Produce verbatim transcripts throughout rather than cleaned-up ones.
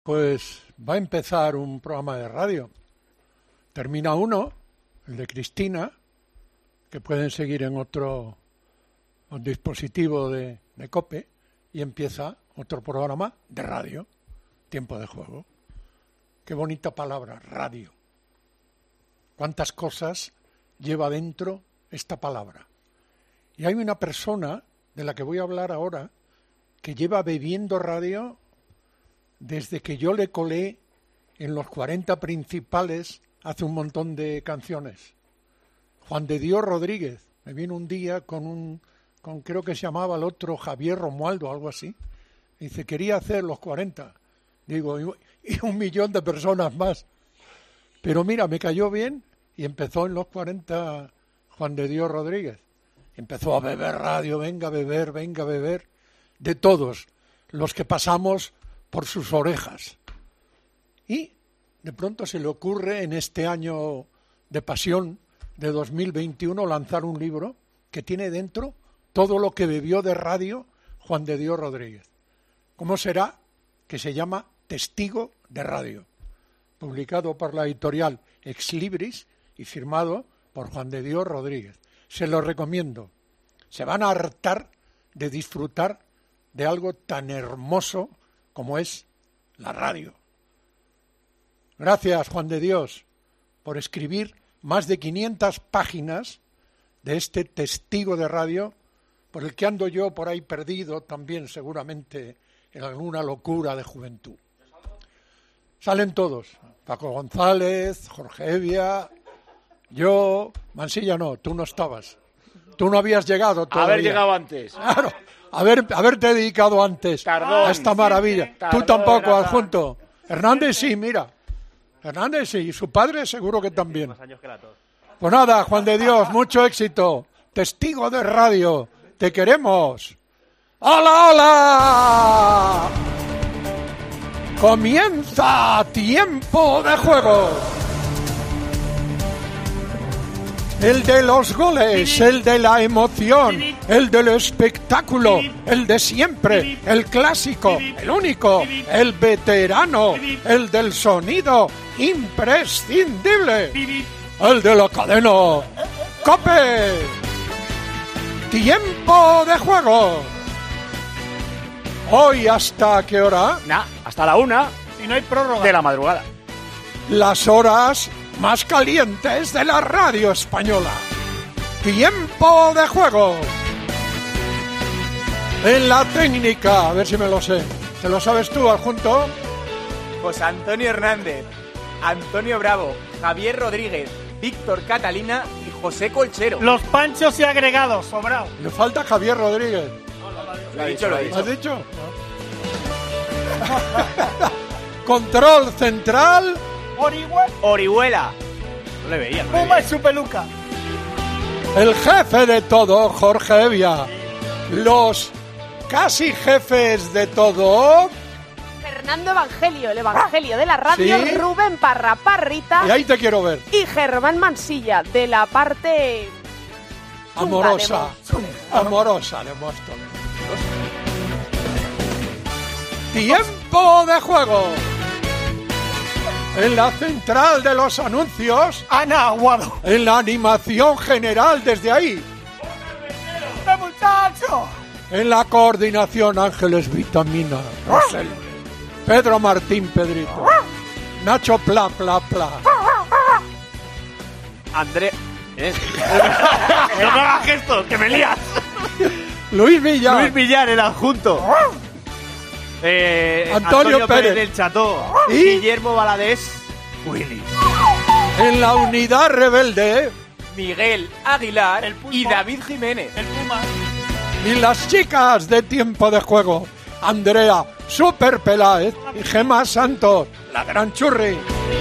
Pues va a empezar un programa de radio. Termina uno, el de Cristina, que pueden seguir en otro dispositivo de, de COPE, y empieza otro programa de radio, Tiempo de Juego. Qué bonita palabra, radio. Cuántas cosas lleva dentro esta palabra. Y hay una persona de la que voy a hablar ahora que lleva bebiendo radio desde que yo le colé en los cuarenta principales hace un montón de canciones. Juan de Dios Rodríguez me vino un día con un, con creo que se llamaba el otro Javier Romualdo, algo así. Dice, quería hacer los cuarenta. Digo, y, y un millón de personas más. Pero mira, me cayó bien y empezó en los cuarenta Juan de Dios Rodríguez. Empezó a beber radio, venga a beber, venga a beber, de todos los que pasamos por sus orejas. Y de pronto se le ocurre en este año de pasión de dos mil veintiuno lanzar un libro que tiene dentro todo lo que bebió de radio Juan de Dios Rodríguez. ¿Cómo será? Que se llama Testigo de Radio, publicado por la editorial Ex Libris y firmado por Juan de Dios Rodríguez. Se lo recomiendo. Se van a hartar de disfrutar de algo tan hermoso como es la radio. Gracias, Juan de Dios, por escribir más de quinientas páginas de este testigo de radio, por el que ando yo por ahí perdido también seguramente en alguna locura de juventud. Salen todos, Paco González, Jorge Evia, yo, Mansilla no, tú no estabas, tú no habías llegado todavía. Haber llegado antes. Claro. Haber, haberte dedicado antes Tardón, a esta maravilla. Tardón, Tú tampoco, Tardón. Adjunto. Hernández sí, mira. Hernández sí, y su padre seguro que también. Pues nada, Juan de Dios, mucho éxito. Testigo de radio, te queremos. ¡Hola, hola! Comienza Tiempo de Juego. El de los goles, el de la emoción, el del espectáculo, el de siempre, el clásico, el único, el veterano, el del sonido imprescindible, el de la cadena COPE. Tiempo de Juego. Hoy, ¿hasta qué hora? Nah, hasta la una Y no hay prórroga. de la madrugada. Las horas más calientes de la radio española. Tiempo de Juego. En la técnica, a ver si me lo sé. ¿Te lo sabes tú, Adjunto? José Antonio Hernández, Antonio Bravo, Javier Rodríguez, Víctor Catalina y José Colchero. Los panchos y agregados, sobrado. Le falta Javier Rodríguez. Lo he dicho, lo he ¿Lo has dicho. dicho? Control central. Orihuela. Orihuela. No le veía. No le Puma veía. y su peluca. El jefe de todo, Jorge Evia. Los casi jefes de todo. Fernando Evangelio, el Evangelio de la radio, ¿Sí? Rubén Parra Parrita Y ahí te quiero ver. y Germán Mansilla, de la parte Amorosa. Chunga Amorosa de Móstoles. Tiempo de Juego. En la central de los anuncios, Ana Aguado. en la animación general desde ahí, ¡Este muchacho! en la coordinación Ángeles Vitamina, Rosel, Pedro Martín Pedrito, Nacho Pla Pla Pla, André. ¿Eh? No me hagas gestos, que me lías. Luis Villar, Luis Villar, el adjunto. Eh, Antonio Pérez. del Cható. y Guillermo Valadés, Willy. en la unidad rebelde, Miguel Aguilar El pulpo. y David Jiménez. El Puma. y las chicas de Tiempo de Juego, Andrea Super Peláez y Gemma Santos, la gran churri.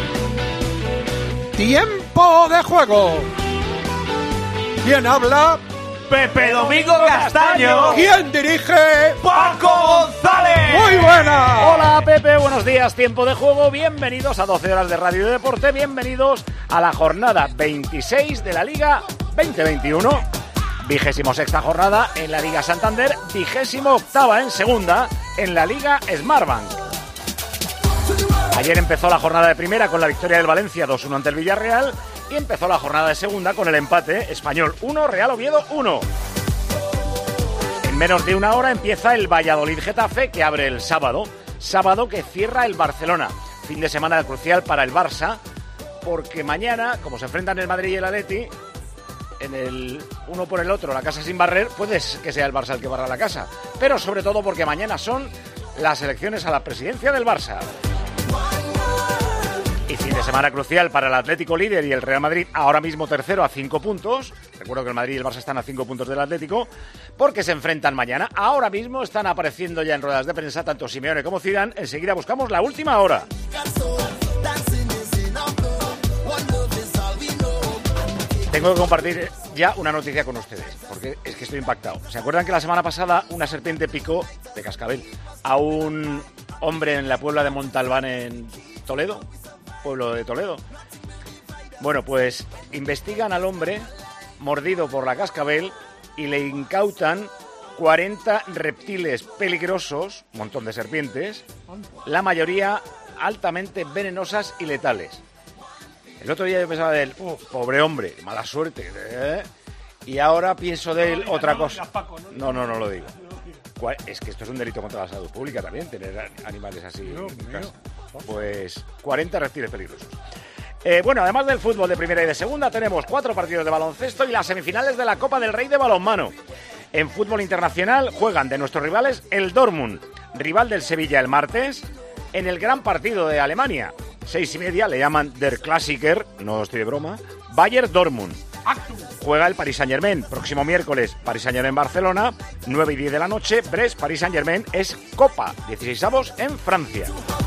Tiempo de Juego. ¿Quién habla? Pepe Domingo Castaño. ¿Quién dirige? Paco González. ¡Muy buena! Hola Pepe, buenos días, Tiempo de Juego, bienvenidos a doce horas de Radio y Deporte, bienvenidos a la jornada veintiséis de la Liga veinte veintiuno, vigésimo sexta jornada en la Liga Santander, vigésimo octava en segunda en la Liga Smartbank. Ayer empezó la jornada de primera con la victoria del Valencia dos uno ante el Villarreal y empezó la jornada de segunda con el empate Español uno, Real Oviedo uno. En menos de una hora empieza el Valladolid-Getafe, que abre el sábado. Sábado que cierra el Barcelona. Fin de semana crucial para el Barça, porque mañana, como se enfrentan el Madrid y el Atleti, en el uno por el otro, la casa sin barrer, puede que sea el Barça el que barra la casa. Pero sobre todo porque mañana son las elecciones a la presidencia del Barça. Y fin de semana crucial para el Atlético líder y el Real Madrid, ahora mismo tercero a cinco puntos. Recuerdo que el Madrid y el Barça están a cinco puntos del Atlético, porque se enfrentan mañana. Ahora mismo están apareciendo ya en ruedas de prensa tanto Simeone como Zidane. Enseguida buscamos la última hora. Tengo que compartir ya una noticia con ustedes, porque es que estoy impactado. ¿Se acuerdan que la semana pasada una serpiente picó, de cascabel, a un hombre en la Puebla de Montalbán en Toledo? Pueblo de Toledo. Bueno, pues investigan al hombre mordido por la cascabel y le incautan cuarenta reptiles peligrosos, un montón de serpientes, la mayoría altamente venenosas y letales. El otro día yo pensaba de él, oh, pobre hombre, mala suerte, ¿eh? Y ahora pienso de él otra cosa. No, no, no lo digo. Es que esto es un delito contra la salud pública también, tener animales así en casa. Pues cuarenta reptiles peligrosos. Eh, bueno, además del fútbol de primera y de segunda, tenemos cuatro partidos de baloncesto y las semifinales de la Copa del Rey de balonmano. En fútbol internacional juegan de nuestros rivales el Dortmund, rival del Sevilla el martes, en el gran partido de Alemania. Seis y media, le llaman Der Klassiker, no estoy de broma, Bayern Dortmund. Juega el Paris Saint-Germain, próximo miércoles, Paris Saint-Germain Barcelona, nueve y diez de la noche, Brest, Paris Saint-Germain, es Copa, dieciseisavos en Francia.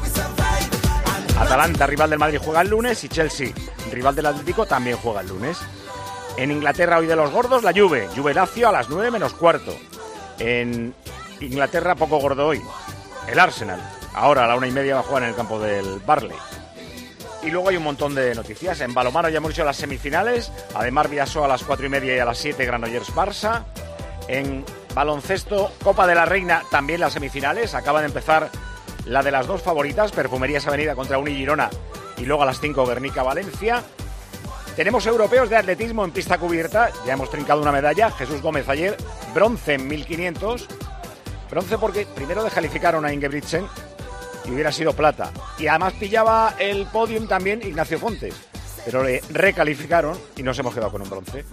Atalanta, rival del Madrid, juega el lunes y Chelsea, rival del Atlético, también juega el lunes. En Inglaterra, hoy de los gordos, la Juve, Juve Lazio a las nueve menos cuarto. En Inglaterra, poco gordo hoy, el Arsenal, ahora a la una y media va a jugar en el campo del Barley. Y luego hay un montón de noticias. En balonmano ya hemos dicho las semifinales. Además, Vidasoa a las cuatro y media y a las siete, Granollers Barça. En baloncesto, Copa de la Reina, también las semifinales. Acaba de empezar la de las dos favoritas, Perfumerías Avenida contra Uni Girona. Y luego a las cinco, Guernica Valencia. Tenemos europeos de atletismo en pista cubierta. Ya hemos trincado una medalla. Jesús Gómez ayer, bronce en mil quinientos. Bronce porque primero descalificaron a Ingebrigtsen y hubiera sido plata. Y además pillaba el podium también Ignacio Fontes, pero le recalificaron y nos hemos quedado con un bronce.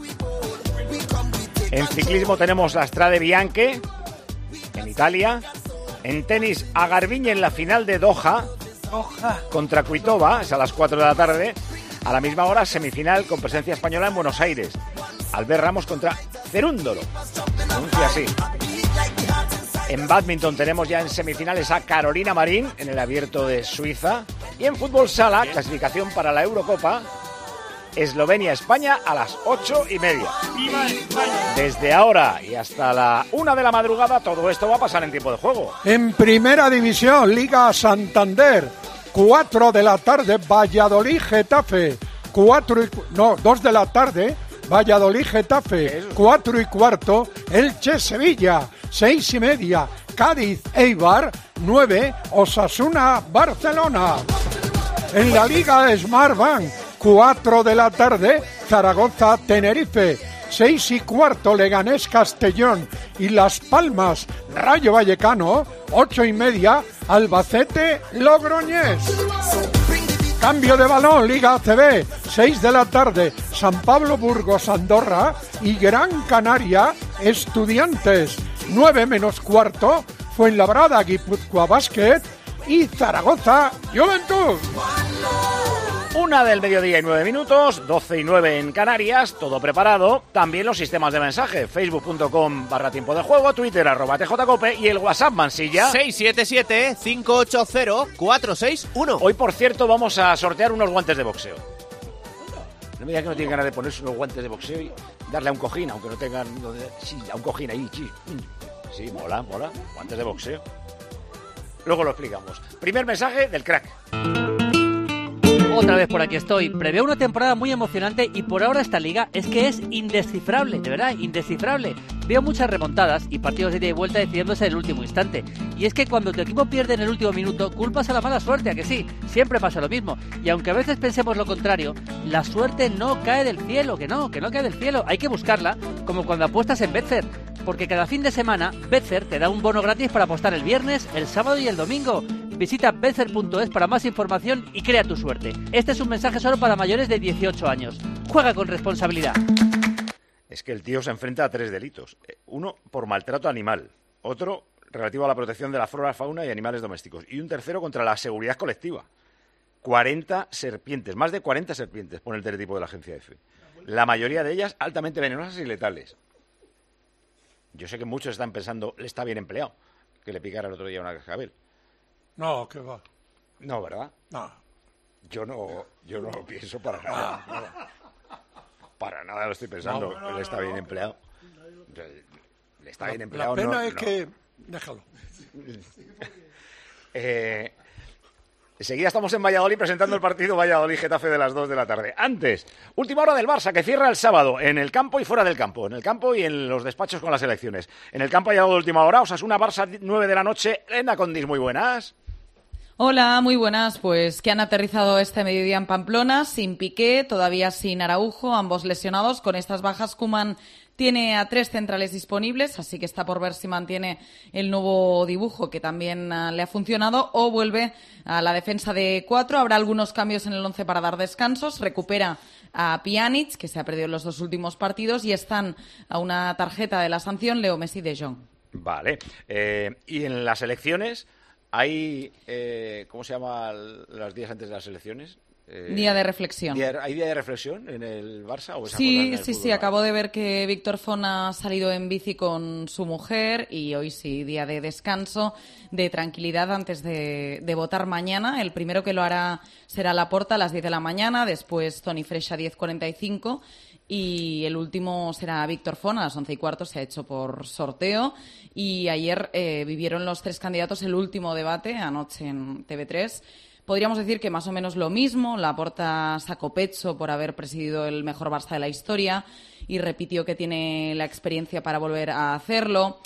En ciclismo tenemos la Strade Bianche en Italia. En tenis, a Garbiñe en la final de Doha contra Kuitova, es a las cuatro de la tarde. A la misma hora, semifinal con presencia española en Buenos Aires. Albert Ramos contra Cerúndolo. Anuncia así. En bádminton tenemos ya en semifinales a Carolina Marín en el Abierto de Suiza. Y en fútbol sala, clasificación para la Eurocopa, Eslovenia-España a las ocho y media. Desde ahora y hasta la una de la madrugada, todo esto va a pasar en tiempo de juego. En Primera División, Liga Santander, cuatro de la tarde, Valladolid-Getafe. Cuatro y... No, dos de la tarde, Valladolid-Getafe. Cuatro y cuarto, Elche-Sevilla. Seis y media, Cádiz-Eibar. Nueve, Osasuna-Barcelona. En la Liga Smartbank, cuatro de la tarde, Zaragoza-Tenerife. Seis y cuarto, Leganés-Castellón. Y Las Palmas, Rayo Vallecano. Ocho y media, Albacete-Logroñés. Cambio de balón, Liga A C B, seis de la tarde, San Pablo Burgos Andorra y Gran Canaria Estudiantes. nueve menos cuarto, Fuenlabrada Guipúzcoa Basket y Zaragoza Juventud. Una del mediodía y nueve minutos, doce y nueve en Canarias, todo preparado. También los sistemas de mensaje, facebook.com barra tiempo de juego, Twitter arroba tjcope y el WhatsApp Mansilla. seis siete siete, cinco ocho cero, cuatro seis uno. Hoy, por cierto, vamos a sortear unos guantes de boxeo. No me digan que no tienen ganas de ponerse unos guantes de boxeo y darle a un cojín, aunque no tengan... Sí, a un cojín ahí, sí. Sí, mola, mola, guantes de boxeo. Luego lo explicamos. Primer mensaje del crack. Otra vez por aquí estoy. Preveo una temporada muy emocionante y por ahora esta liga es que es indescifrable, de verdad, indescifrable. Veo muchas remontadas y partidos de ida y vuelta decidiéndose en el último instante. Y es que cuando tu equipo pierde en el último minuto, culpas a la mala suerte, ¿a que sí? Siempre pasa lo mismo. Y aunque a veces pensemos lo contrario, la suerte no cae del cielo, que no, que no cae del cielo. Hay que buscarla, como cuando apuestas en Betfair. Porque cada fin de semana, Betfair te da un bono gratis para apostar el viernes, el sábado y el domingo. Visita betfair punto es para más información y crea tu suerte. Este es un mensaje solo para mayores de dieciocho años. Juega con responsabilidad. Es que el tío se enfrenta a tres delitos. Uno, por maltrato animal. Otro, relativo a la protección de la flora, fauna y animales domésticos. Y un tercero, contra la seguridad colectiva. cuarenta serpientes, más de cuarenta serpientes, pone el teletipo de la agencia EFE. La mayoría de ellas altamente venenosas y letales. Yo sé que muchos están pensando, le está bien empleado, que le picara el otro día una cascabel. No, que va. No, ¿verdad? No. Yo no, yo no lo pienso para nada. nada. Para nada lo estoy pensando, No, no, le está no, bien no. empleado. Le está La, bien empleado. la pena no, es no. que... Déjalo. Eh, enseguida estamos en Valladolid presentando el partido Valladolid-Getafe de las dos de la tarde. Antes, última hora del Barça, que cierra el sábado, en el campo y fuera del campo. En el campo y en los despachos con las elecciones. En el campo ha llegado de última hora, Osasuna-Barça, nueve de la noche. Elena Condis, muy buenas. Hola, muy buenas. Pues que han aterrizado este mediodía en Pamplona, sin Piqué, todavía sin Araujo, ambos lesionados. Con estas bajas, Koeman tiene a tres centrales disponibles, así que está por ver si mantiene el nuevo dibujo que también uh, le ha funcionado o vuelve a la defensa de cuatro. Habrá algunos cambios en el once para dar descansos. Recupera a Pjanic, que se ha perdido en los dos últimos partidos, y están a una tarjeta de la sanción Leo Messi y De Jong. Vale. Eh, y en las elecciones... ¿Hay, eh, cómo se llama los días antes de las elecciones? Eh, día de reflexión. Día, ¿Hay día de reflexión en el Barça? ¿O Sí, sí, sí. Acabo de ver que Víctor Font ha salido en bici con su mujer y hoy sí, día de descanso, de tranquilidad antes de, de votar mañana. El primero que lo hará será Laporta a las diez de la mañana, después Toni Freixa a diez cuarenta y cinco. Y el último será Víctor Font, a las once y cuarto, se ha hecho por sorteo. Y ayer eh, vivieron los tres candidatos el último debate, anoche en T V tres. Podríamos decir que más o menos lo mismo. Laporta sacó pecho por haber presidido el mejor Barça de la historia y repitió que tiene la experiencia para volver a hacerlo.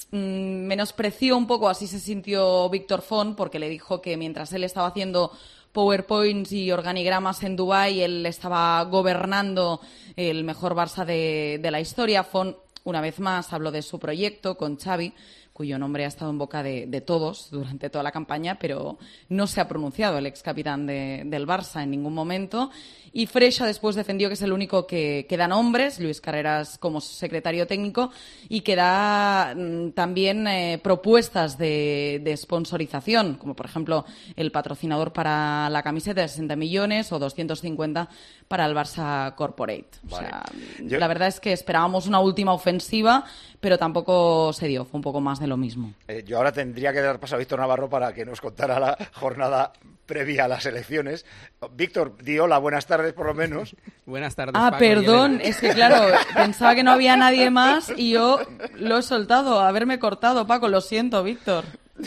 Menospreció un poco, así se sintió Víctor Font, porque le dijo que mientras él estaba haciendo PowerPoints y organigramas en Dubái, él estaba gobernando el mejor Barça de, de la historia. Font, una vez más, habló de su proyecto con Xavi, cuyo nombre ha estado en boca de, de todos durante toda la campaña, pero no se ha pronunciado el ex capitán de, del Barça en ningún momento. Y Freixa después defendió que es el único que, que da nombres, Luis Carreras como secretario técnico, y que da mm, también eh, propuestas de, de sponsorización, como por ejemplo el patrocinador para la camiseta de sesenta millones o doscientos cincuenta para el Barça Corporate. Vale. O sea, Yo... la verdad es que esperábamos una última ofensiva, pero tampoco se dio, fue un poco más de lo mismo. Eh, yo ahora tendría que dar paso a Víctor Navarro para que nos contara la jornada previa a las elecciones. Víctor, di hola, buenas tardes por lo menos. Buenas tardes, Ah, Paco, perdón, es que claro, pensaba que no había nadie más y yo lo he soltado, haberme cortado, Paco, lo siento, Víctor.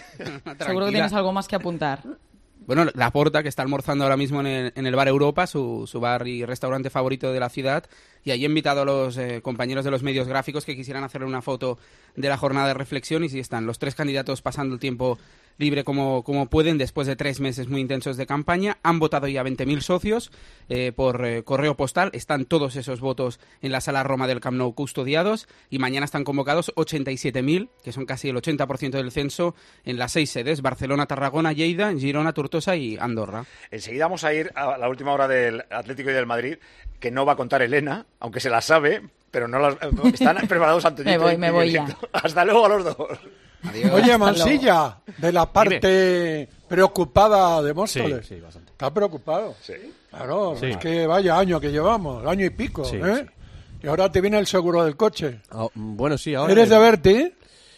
Seguro que tienes algo más que apuntar. Bueno, Laporta, que está almorzando ahora mismo en el, en el Bar Europa, su, su bar y restaurante favorito de la ciudad, y allí he invitado a los eh, compañeros de los medios gráficos que quisieran hacerle una foto de la jornada de reflexión, y sí están los tres candidatos pasando el tiempo libre como, como pueden después de tres meses muy intensos de campaña. Han votado ya veinte mil socios eh, por eh, correo postal. Están todos esos votos en la Sala Roma del Camp Nou custodiados, y mañana están convocados ochenta y siete mil, que son casi el ochenta por ciento del censo, en las seis sedes: Barcelona, Tarragona, Lleida, Girona, Tortosa y Andorra. Enseguida vamos a ir a la última hora del Atlético y del Madrid, que no va a contar Elena, aunque se la sabe, pero no las, están preparados Antonio. Me voy, me voy ya. Hasta luego a los dos. Adiós. Oye, Mansilla, de la parte Dime. preocupada de Móstoles. Sí, sí, bastante. ¿Estás preocupado? Sí. Claro, sí. Es que vaya año que llevamos, año y pico, sí, ¿eh? Sí. Y ahora te viene el seguro del coche. Oh, bueno, sí, ahora... ¿Eres de Berti?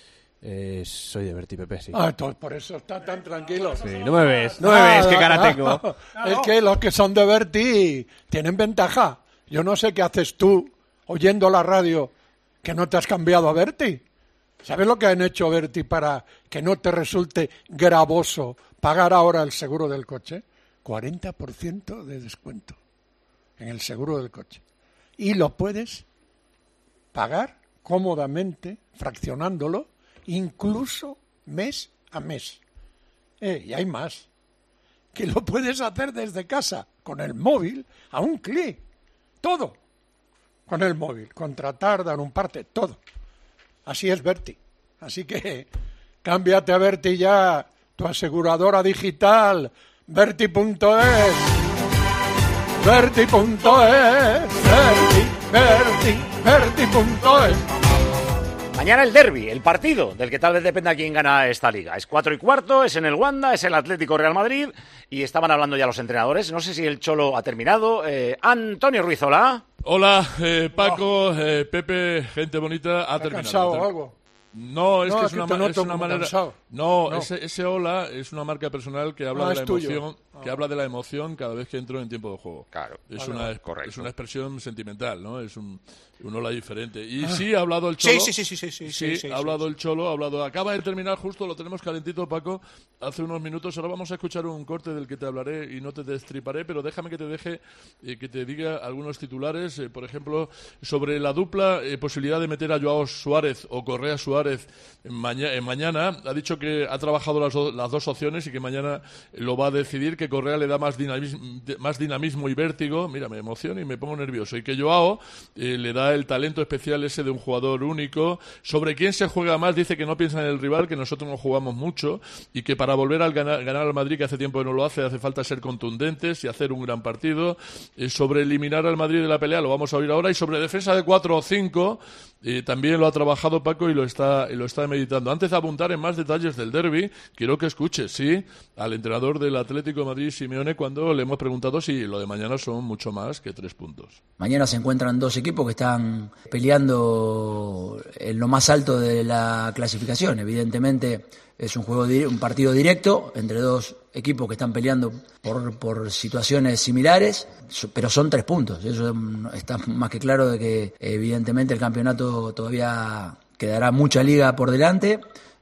Eh, soy de Berti, Pepe, sí. Ah, entonces por eso está tan tranquilo. Sí, no me ves, no me ah, ves, qué cara ah, tengo. Es que los que son de Berti tienen ventaja. Yo no sé qué haces tú oyendo la radio que no te has cambiado a Berti. ¿Sabes lo que han hecho Berti para que no te resulte gravoso pagar ahora el seguro del coche? cuarenta por ciento de descuento en el seguro del coche. Y lo puedes pagar cómodamente, fraccionándolo, incluso mes a mes. Eh, y hay más, que lo puedes hacer desde casa, con el móvil, a un clic. Todo con el móvil. Contratar, dar un parte, todo. Así es Berti. Así que cámbiate a Berti ya, tu aseguradora digital, Berti punto es. Berti punto es. Berti, Berti, Berti punto es. Mañana el derbi, el partido del que tal vez dependa quién gana esta liga. Es cuatro y cuarto, es en el Wanda, es el Atlético Real Madrid y estaban hablando ya los entrenadores. No sé si el Cholo ha terminado. Eh, Antonio Ruiz, hola. Hola, eh, Paco, eh, Pepe, gente bonita, ha ¿Está terminado. cansado o algo? No, es No, que es es una, que te ma- noto es una como manera. cansado. No, No. Ese, ese hola es una marca personal que habla Ah, de la es tuyo. emoción, que Ah. habla de la emoción cada vez que entro en tiempo de juego. Claro. Es Vale, una vale, correcto. es una expresión sentimental, ¿no? Es un, un hola diferente. Y Ah. sí ha hablado el Sí, Cholo. sí, sí, sí, sí, sí, sí, sí, ha hablado sí. el Cholo, ha hablado. Acaba de terminar justo, lo tenemos calentito, Paco, hace unos minutos. Ahora vamos a escuchar un corte del que te hablaré y no te destriparé, pero déjame que te deje eh, que te diga algunos titulares, eh, por ejemplo, sobre la dupla eh, posibilidad de meter a Joao Suárez o Correa Suárez maña- eh, mañana. Ha dicho que ha trabajado las, do- las dos opciones y que mañana lo va a decidir, que Correa le da más dinamismo, más dinamismo y vértigo. Mira, me emociono y me pongo nervioso. Y que Joao eh, le da el talento especial ese de un jugador único. Sobre quién se juega más, dice que no piensa en el rival, que nosotros no jugamos mucho y que para volver a ganar, ganar al Madrid, que hace tiempo que no lo hace, hace falta ser contundentes y hacer un gran partido. Eh, sobre eliminar al Madrid de la pelea, lo vamos a oír ahora. Y sobre defensa de cuatro o cinco, eh, también lo ha trabajado Paco y lo está, y lo está meditando. Antes de apuntar en más detalles del derbi, quiero que escuches, sí, al entrenador del Atlético de Madrid, Simeone, cuando le hemos preguntado si lo de mañana son mucho más que tres puntos. Mañana se encuentran dos equipos que están peleando en lo más alto de la clasificación. Evidentemente es un juego di- un partido directo entre dos equipos que están peleando por, por situaciones similares, so- pero son tres puntos. Eso mm, está más que claro de que evidentemente el campeonato todavía quedará mucha liga por delante.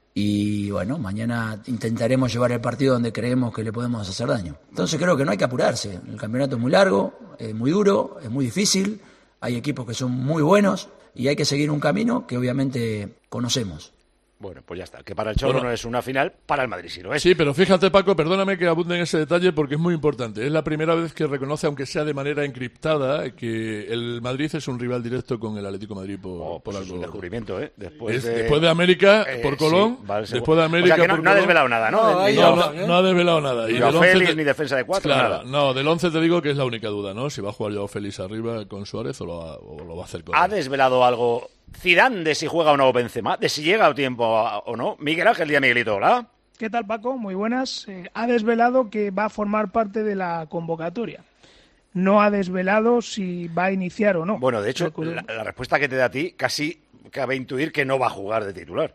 Y bueno, mañana intentaremos llevar el partido donde creemos que le podemos hacer daño. Entonces creo que no hay que apurarse. El campeonato es muy largo, es muy duro, es muy difícil. Hay equipos que son muy buenos y hay que seguir un camino que obviamente conocemos. Bueno, pues ya está. Que para el Cholo Bueno. no es una final, para el Madrid sí lo es. Sí, pero fíjate, Paco, perdóname que abunde en ese detalle porque es muy importante. Es la primera vez que reconoce, aunque sea de manera encriptada, que el Madrid es un rival directo con el Atlético de Madrid por, Oh, por pues es algo. un descubrimiento, ¿eh? Después, Es- de... después de América Eh, por Colón, sí, vale, seguro. después de América O sea que no, por no ha Colón. desvelado nada, ¿no? No, Del- ahí No, del- no, ¿eh? no ha desvelado nada. Y Joao del once Félix, te- ni defensa de cuatro, Claro, nada. no, del once te digo que es la única duda, ¿no? Si va a jugar Joao Félix arriba con Suárez o lo, va- o lo va a hacer con ¿Ha desvelado algo Zidane de si juega o no Benzema? ¿De si llega a tiempo a- o no? Miguel Ángel Díaz Miguelito, ¿hola? ¿Qué tal, Paco? Muy buenas. Eh, ha desvelado que va a formar parte de la convocatoria. No ha desvelado si va a iniciar o no. Bueno, de hecho, Recuerdo- la, la respuesta que te da a ti casi cabe intuir que no va a jugar de titular.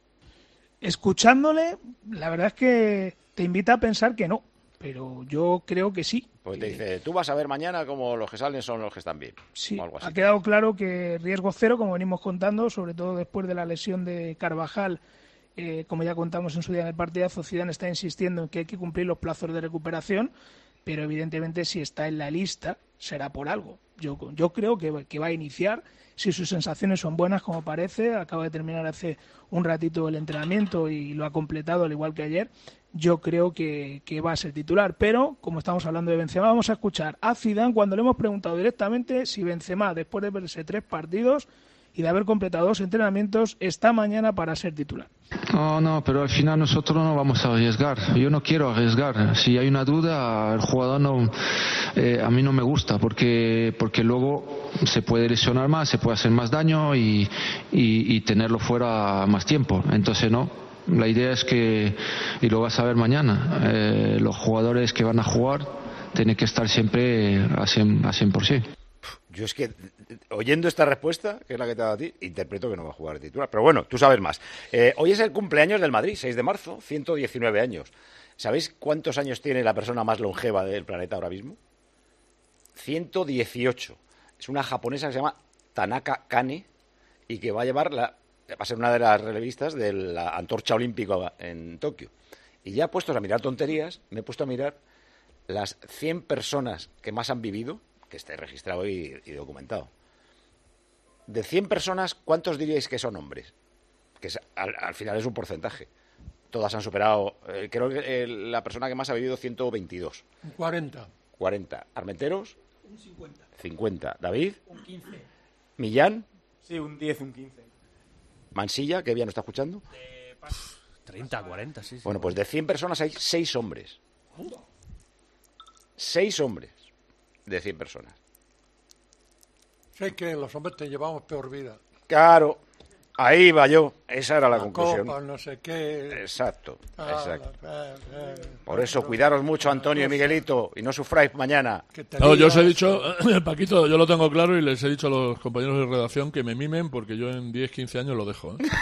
Escuchándole, la verdad es que te invita a pensar que no, pero yo creo que sí. Porque te dice, tú vas a ver mañana como los que salen son los que están bien. Sí, o algo así. ha quedado claro que riesgo cero, como venimos contando, sobre todo después de la lesión de Carvajal. Eh, como ya contamos en su día en el partidazo, Zidane está insistiendo en que hay que cumplir los plazos de recuperación, pero evidentemente si está en la lista será por algo. Yo, yo creo que, que va a iniciar, si sus sensaciones son buenas como parece, acaba de terminar hace un ratito el entrenamiento y lo ha completado al igual que ayer, yo creo que, que va a ser titular. Pero, como estamos hablando de Benzema, vamos a escuchar a Zidane cuando le hemos preguntado directamente si Benzema, después de verse tres partidos y de haber completado dos entrenamientos, está mañana para ser titular. No, no, pero al final nosotros no vamos a arriesgar. Yo no quiero arriesgar. Si hay una duda, el jugador no, eh, a mí no me gusta porque porque luego se puede lesionar más, se puede hacer más daño y, y, y tenerlo fuera más tiempo. Entonces no. La idea es que, y lo vas a ver mañana, eh, los jugadores que van a jugar tienen que estar siempre a cien por ciento. Yo es que, oyendo esta respuesta, que es la que te ha dado a ti, interpreto que no va a jugar de titular. Pero bueno, tú sabes más. Eh, hoy es el cumpleaños del Madrid, seis de marzo, ciento diecinueve años. ¿Sabéis cuántos años tiene la persona más longeva del planeta ahora mismo? ciento dieciocho. Es una japonesa que se llama Tanaka Kane y que va a llevar la, va a ser una de las relevistas de la antorcha olímpica en Tokio. Y ya puestos a mirar tonterías, me he puesto a mirar las cien personas que más han vivido, que esté registrado y, y documentado. De cien personas, ¿cuántos diríais que son hombres? Que es, al, al final es un porcentaje. Todas han superado, eh, creo que eh, la persona que más ha vivido ciento veintidós. cuarenta. cuarenta. ¿Armenteros? Un cincuenta. cincuenta. ¿David? Un quince. ¿Millán? Sí, un diez, un quince. ¿Mansilla, que bien nos está escuchando? treinta, cuarenta, sí, sí. Bueno, pues de cien personas hay seis hombres. seis hombres de cien personas. Sé que los hombres te llevamos peor vida. Claro, ahí va yo. Esa era la, la conclusión. Copa, no sé qué. Exacto, Ah, exacto. eh, eh, Por eso, cuidaros mucho, Antonio y Miguelito, y no sufráis mañana. No, yo os he dicho, Paquito, yo lo tengo claro y les he dicho a los compañeros de redacción que me mimen porque yo en diez, quince años lo dejo. ¿eh?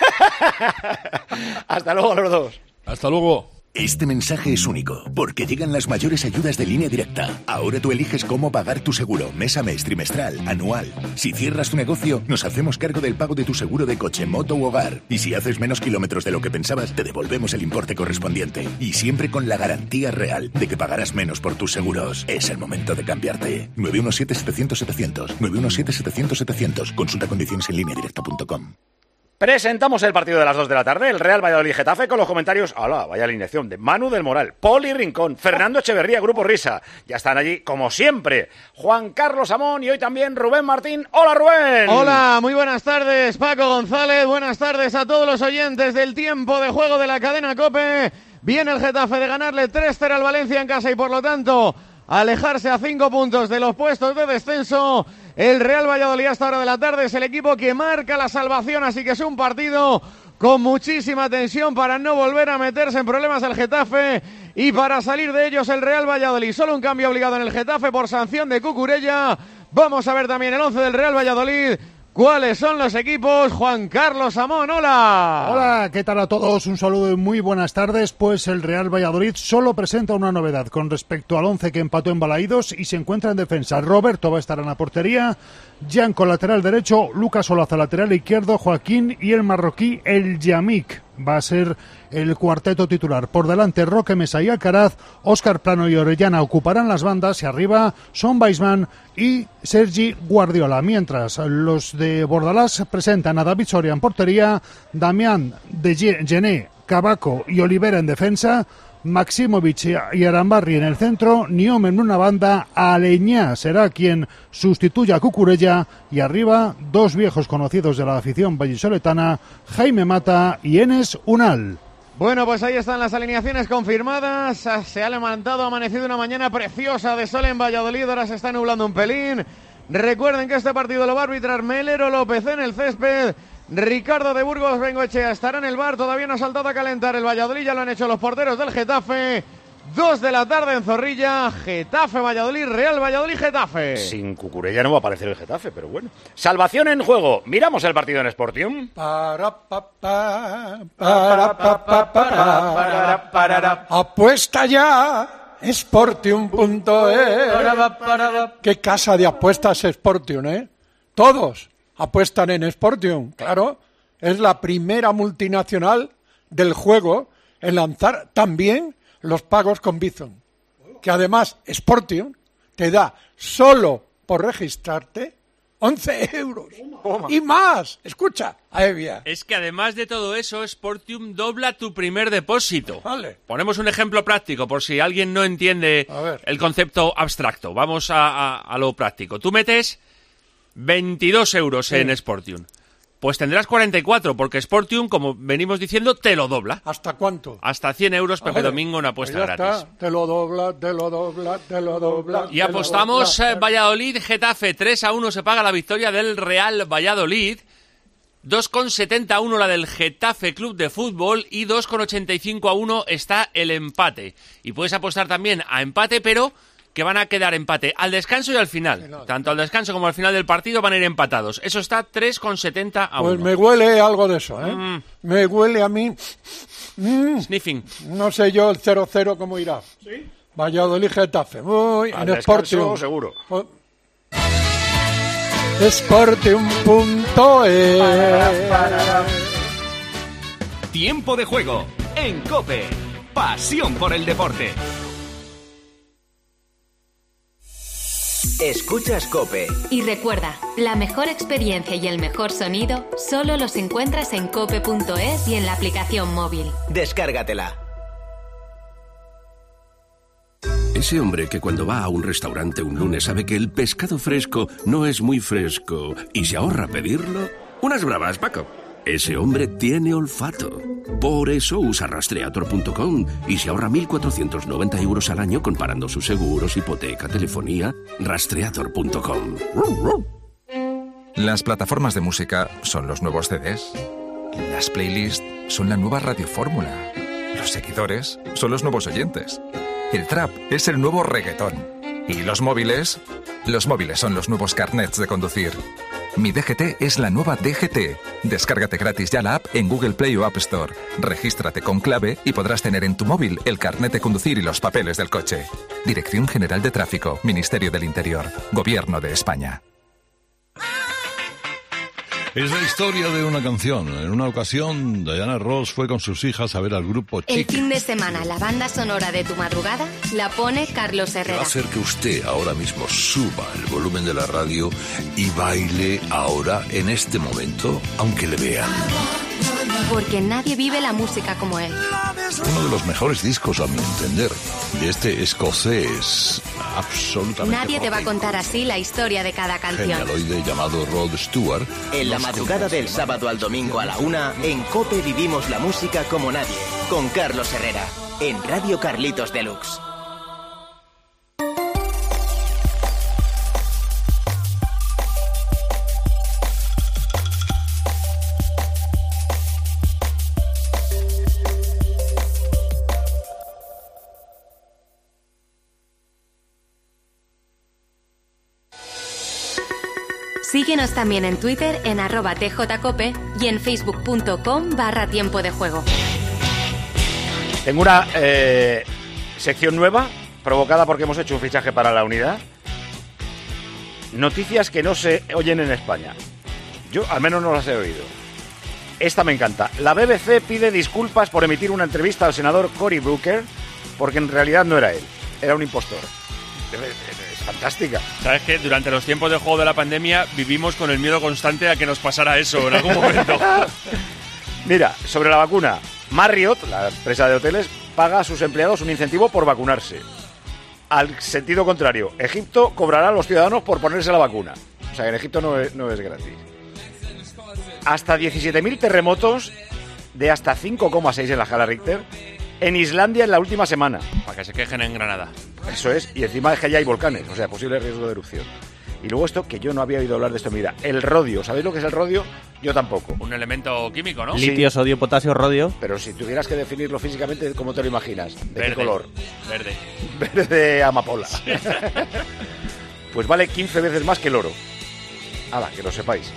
Hasta luego, los dos. Hasta luego. Este mensaje es único, porque llegan las mayores ayudas de Línea Directa. Ahora tú eliges cómo pagar tu seguro, mes a mes, trimestral, anual. Si cierras tu negocio, nos hacemos cargo del pago de tu seguro de coche, moto u hogar. Y si haces menos kilómetros de lo que pensabas, te devolvemos el importe correspondiente. Y siempre con la garantía real de que pagarás menos por tus seguros. Es el momento de cambiarte. nueve uno siete, setecientos, setecientos. nueve uno siete, setecientos, setecientos. Consulta condiciones en línea directa punto com. Presentamos el partido de las dos de la tarde, el Real Valladolid-Getafe, con los comentarios, ¡hala! Vaya alineación, de Manu del Moral, Poli Rincón, Fernando Echeverría, Grupo Risa. Ya están allí, como siempre, Juan Carlos Amón y hoy también Rubén Martín. ¡Hola, Rubén! Hola, muy buenas tardes, Paco González. Buenas tardes a todos los oyentes del tiempo de juego de la cadena COPE. Viene el Getafe de ganarle tres cero al Valencia en casa y, por lo tanto, alejarse a cinco puntos de los puestos de descenso. El Real Valladolid a esta hora de la tarde es el equipo que marca la salvación, así que es un partido con muchísima tensión para no volver a meterse en problemas el Getafe y para salir de ellos el Real Valladolid. Solo un cambio obligado en el Getafe por sanción de Cucurella. Vamos a ver también el once del Real Valladolid. ¿Cuáles son los equipos? Juan Carlos Amón, hola. Hola, ¿qué tal a todos? Un saludo y muy buenas tardes. Pues el Real Valladolid solo presenta una novedad con respecto al once que empató en Balaídos y se encuentra en defensa. Roberto va a estar en la portería, Yanko lateral derecho, Lucas Olaza lateral izquierdo, Joaquín y el marroquí El Yamik va a ser el cuarteto titular. Por delante Roque Mesa y Alcaraz, Óscar Plano y Orellana ocuparán las bandas y arriba son Weisman y Sergi Guardiola. Mientras los de Bordalás presentan a David Soria en portería, Damián de Gené, Cavaco y Olivera en defensa, Maximovic y Arambarri en el centro, Niom en una banda, Aleñá será quien sustituya a Cucurella y arriba dos viejos conocidos de la afición vallisoletana, Jaime Mata y Enes Unal. Bueno, pues ahí están las alineaciones confirmadas. Se ha levantado, ha amanecido una mañana preciosa de sol en Valladolid, ahora se está nublando un pelín. Recuerden que este partido lo va a arbitrar Melero López en el césped. Ricardo de Burgos Bengoechea estará en el bar, todavía no ha saltado a calentar el Valladolid, ya lo han hecho los porteros del Getafe. Dos de la tarde en Zorrilla, Getafe, Valladolid, Real Valladolid, Getafe. Sin Cucurella no va a aparecer el Getafe, pero bueno. Salvación en juego. Miramos el partido en Sportium. Para, pa, pa, para, pa, pa, para, para, para, apuesta ya. Sportium punto es. Qué casa de apuestas Sportium, ¿eh? Todos apuestan en Sportium, claro. Es la primera multinacional del juego en lanzar también los pagos con Bizum. Que además Sportium te da solo por registrarte once euros. Y más. Escucha, Evia. Es que además de todo eso, Sportium dobla tu primer depósito. Vale. Ponemos un ejemplo práctico por si alguien no entiende el concepto abstracto. Vamos a, a, a lo práctico. Tú metes veintidós euros sí. en Sportium. Pues tendrás cuarenta y cuatro, porque Sportium, como venimos diciendo, te lo dobla. ¿Hasta cuánto? Hasta cien euros, Pepe Domingo, una apuesta pues gratis. Está. Te lo dobla, te lo dobla, te lo dobla. Y apostamos eh, Valladolid-Getafe. tres a uno se paga la victoria del Real Valladolid. dos con setenta a uno la del Getafe Club de Fútbol. Y dos con ochenta y cinco a uno está el empate. Y puedes apostar también a empate, pero que van a quedar empate al descanso y al final. No. Tanto al descanso como al final del partido van a ir empatados. Eso está tres con setenta a uno. Pues me huele algo de eso, ¿eh? Mm. Me huele a mí... Mm. Sniffing. No sé yo el cero cero cómo irá. ¿Sí? Valladolid Getafe. Muy al en Sportium. Seguro. Sportium punto es. Tiempo de juego en COPE. Pasión por el deporte. Escuchas COPE. Y recuerda, la mejor experiencia y el mejor sonido solo los encuentras en cope punto es y en la aplicación móvil. Descárgatela. Ese hombre que cuando va a un restaurante un lunes sabe que el pescado fresco no es muy fresco y se ahorra pedirlo. Unas bravas, Paco. Ese hombre tiene olfato. Por eso usa rastreator punto com y se ahorra mil cuatrocientos noventa euros al año comparando sus seguros, hipoteca, telefonía. rastreator punto com. Las plataformas de música son los nuevos C Ds. Las playlists son la nueva radiofórmula. Los seguidores son los nuevos oyentes. El trap es el nuevo reggaetón. ¿Y los móviles? Los móviles son los nuevos carnets de conducir. Mi D G T es la nueva D G T. Descárgate gratis ya la app en Google Play o App Store. Regístrate con clave y podrás tener en tu móvil el carnet de conducir y los papeles del coche. Dirección General de Tráfico, Ministerio del Interior, Gobierno de España. Es la historia de una canción. En una ocasión, Diana Ross fue con sus hijas a ver al grupo El Chic. fin de semana, la banda sonora de tu madrugada la pone Carlos Va a Herrera. hacer que usted ahora mismo suba el volumen de la radio y baile ahora, en este momento, aunque le vean. Porque nadie vive la música como él. Uno de los mejores discos, a mi entender, de este escocés absolutamente Nadie te va a contar así la historia de cada canción. genialoide llamado Rod Stewart. En la madrugada del sábado al domingo a la una, en COPE vivimos la música como nadie, con Carlos Herrera, en Radio Carlitos Deluxe. Síguenos también en Twitter en arroba tjcope y en facebook punto com barra tiempo de juego. Tengo una eh, sección nueva, provocada porque hemos hecho un fichaje para la unidad. Noticias que no se oyen en España. Yo al menos no las he oído. Esta me encanta. La B B C pide disculpas por emitir una entrevista al senador Cory Booker, porque en realidad no era él, era un impostor. Es fantástica. Sabes que durante los tiempos de juego de la pandemia vivimos con el miedo constante a que nos pasara eso en algún momento. Mira, sobre la vacuna, Marriott, la empresa de hoteles, paga a sus empleados un incentivo por vacunarse. Al sentido contrario, Egipto cobrará a los ciudadanos por ponerse la vacuna. O sea, que en Egipto no es, no es gratis. Hasta diecisiete mil terremotos de hasta cinco coma seis en la escala Richter en Islandia en la última semana. Para que se quejen en Granada. Eso es, y encima es que ya hay volcanes, o sea, posible riesgo de erupción. Y luego esto, que yo no había oído hablar de esto, mira, el rodio. ¿Sabéis lo que es el rodio? Yo tampoco. Un elemento químico, ¿no? Sí. Litio, sodio, potasio, rodio. Pero si tuvieras que definirlo físicamente, ¿cómo te lo imaginas? ¿De Verde. qué color? Verde. Verde amapola. Pues vale quince veces más que el oro. Hala, que lo sepáis.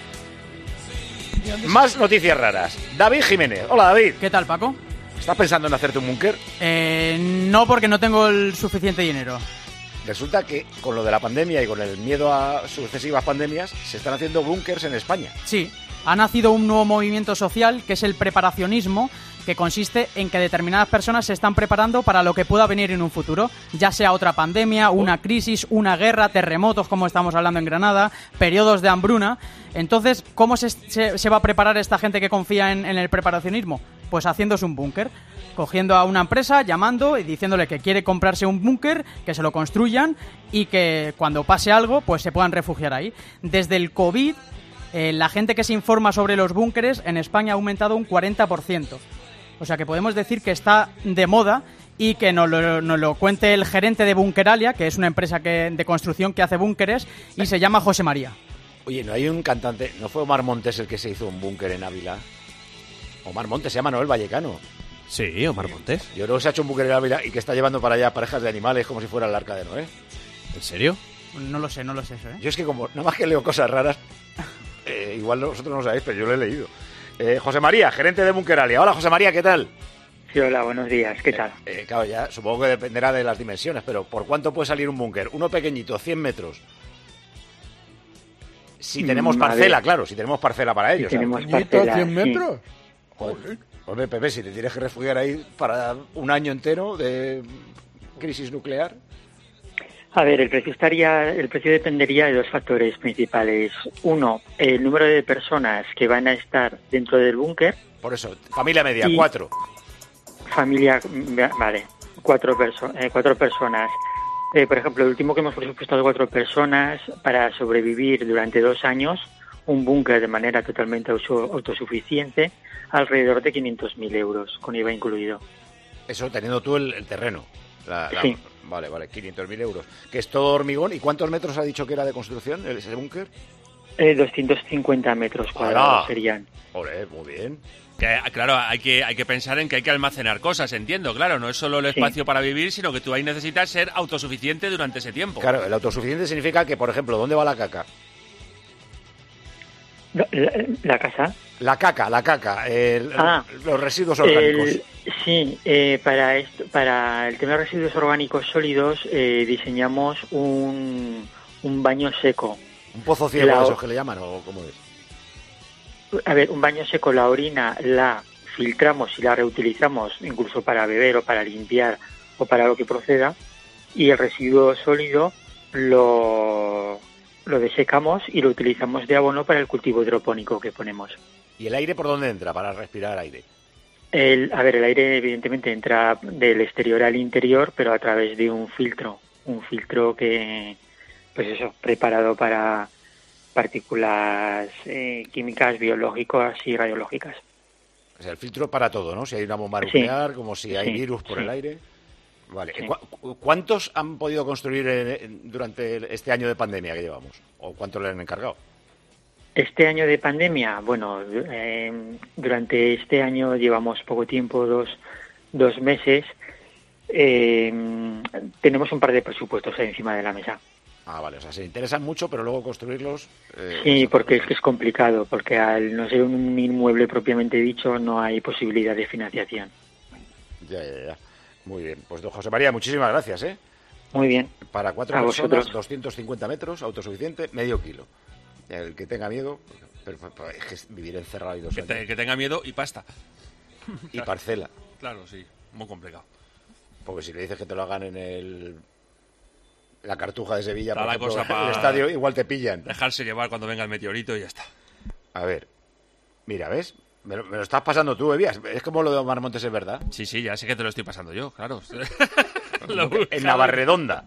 Más noticias raras. David Jiménez. Hola, David. ¿Qué tal, Paco? ¿Estás pensando en hacerte un búnker? Eh, no, porque no tengo el suficiente dinero. Resulta que con lo de la pandemia y con el miedo a sucesivas pandemias se están haciendo búnkers en España. Sí, ha nacido un nuevo movimiento social que es el preparacionismo, que consiste en que determinadas personas se están preparando para lo que pueda venir en un futuro, ya sea otra pandemia, una crisis, una guerra, terremotos, como estamos hablando en Granada, periodos de hambruna. Entonces, ¿cómo se, se, se va a preparar esta gente que confía en, en el preparacionismo? Pues haciéndose un búnker, cogiendo a una empresa, llamando y diciéndole que quiere comprarse un búnker, que se lo construyan y que cuando pase algo, pues se puedan refugiar ahí. Desde el COVID, eh, la gente que se informa sobre los búnkeres en España ha aumentado un cuarenta por ciento. O sea que podemos decir que está de moda y que nos lo, nos lo cuente el gerente de Bunkeralia, que es una empresa que, de construcción que hace búnkeres, y se llama José María. Oye, ¿no hay un cantante? ¿No fue Omar Montes el que se hizo un búnker en Ávila? Omar Montes, se llama Noel Vallecano. Sí, Omar Montes. Yo creo que se ha hecho un búnker en Ávila y que está llevando para allá parejas de animales como si fuera el Arca de Noé. ¿En serio? No lo sé, no lo sé eso, ¿eh? Yo es que como nada más que leo cosas raras, eh, igual vosotros no lo sabéis, pero yo lo he leído. Eh, José María, gerente de Bunkeralia. Hola, José María, ¿qué tal? Sí, hola, buenos días, ¿qué tal? Eh, eh, claro, ya supongo que dependerá de las dimensiones, pero ¿por cuánto puede salir un búnker? Uno pequeñito, cien metros. Si tenemos Mm, a parcela, ver. claro, si tenemos parcela para ellos. Si tenemos ¿sabes? parcela, ¿cien sí. metros? Joder. Hombre, Pepe, si te tienes que refugiar ahí para un año entero de crisis nuclear. A ver, el precio estaría, el precio dependería de dos factores principales. Uno, el número de personas que van a estar dentro del búnker. Por eso, familia media, y cuatro. Familia, vale, cuatro, perso eh, cuatro personas. Eh, por ejemplo, el último que hemos presupuestado cuatro personas para sobrevivir durante dos años, un búnker de manera totalmente autosuficiente, alrededor de quinientos mil euros, con I V A incluido. Eso teniendo tú el, el terreno. La, la, sí. Vale, vale, quinientos mil euros. Que es todo hormigón. ¿Y cuántos metros ha dicho que era de construcción ese búnker? Eh, doscientos cincuenta metros cuadrados ¡Hala! Serían. Ole, muy bien. Que, claro, hay que, hay que pensar en que hay que almacenar cosas, entiendo, claro, no es solo el espacio sí. para vivir, sino que tú ahí necesitas ser autosuficiente durante ese tiempo. Claro, el autosuficiente significa que, por ejemplo, ¿dónde va la caca? ¿La, la casa? La caca, la caca, el, ah, los residuos orgánicos. El, sí, eh, para, esto, para el tema de residuos orgánicos sólidos eh, diseñamos un, un baño seco. ¿Un pozo ciego, la, esos que le llaman, o cómo es? A ver, un baño seco, la orina la filtramos y la reutilizamos incluso para beber o para limpiar o para lo que proceda, y el residuo sólido lo, lo desecamos y lo utilizamos de abono para el cultivo hidropónico que ponemos. ¿Y el aire por dónde entra para respirar aire? El, a ver, el aire evidentemente entra del exterior al interior, pero a través de un filtro, un filtro que, pues eso, preparado para partículas eh, químicas, biológicas y radiológicas. O sea, el filtro para todo, ¿no? Si hay una bomba nuclear, sí. como si hay sí. virus por sí. el aire. Vale. Sí. ¿Cu ¿Cuántos han podido construir en, en, durante este año de pandemia que llevamos? ¿O cuántos le han encargado? Este año de pandemia, bueno, eh, durante este año llevamos poco tiempo, dos, dos meses. Eh, tenemos un par de presupuestos ahí encima de la mesa. Ah, vale, o sea, se interesan mucho, pero luego construirlos... Eh, sí, porque es que es complicado, porque al no ser un inmueble propiamente dicho, no hay posibilidad de financiación. Ya, ya, ya. Muy bien. Pues, don José María, muchísimas gracias, ¿eh? Muy bien. Para cuatro A personas, vosotros. doscientos cincuenta metros, autosuficiente, medio kilo. El que tenga miedo, pero, pero, pero es que vivir encerrado y dos que, años. te, que tenga miedo y pasta. Y parcela. Claro, sí, muy complicado. Porque si le dices que te lo hagan en el... la Cartuja de Sevilla, por la ejemplo, cosa para el estadio, igual te pillan. Dejarse llevar cuando venga el meteorito y ya está. A ver, mira, ¿ves? Me lo, me lo estás pasando tú, Evías. Es como lo de Omar Montes, ¿es verdad? Sí, sí, ya sé que te lo estoy pasando yo, claro. En Navarredonda.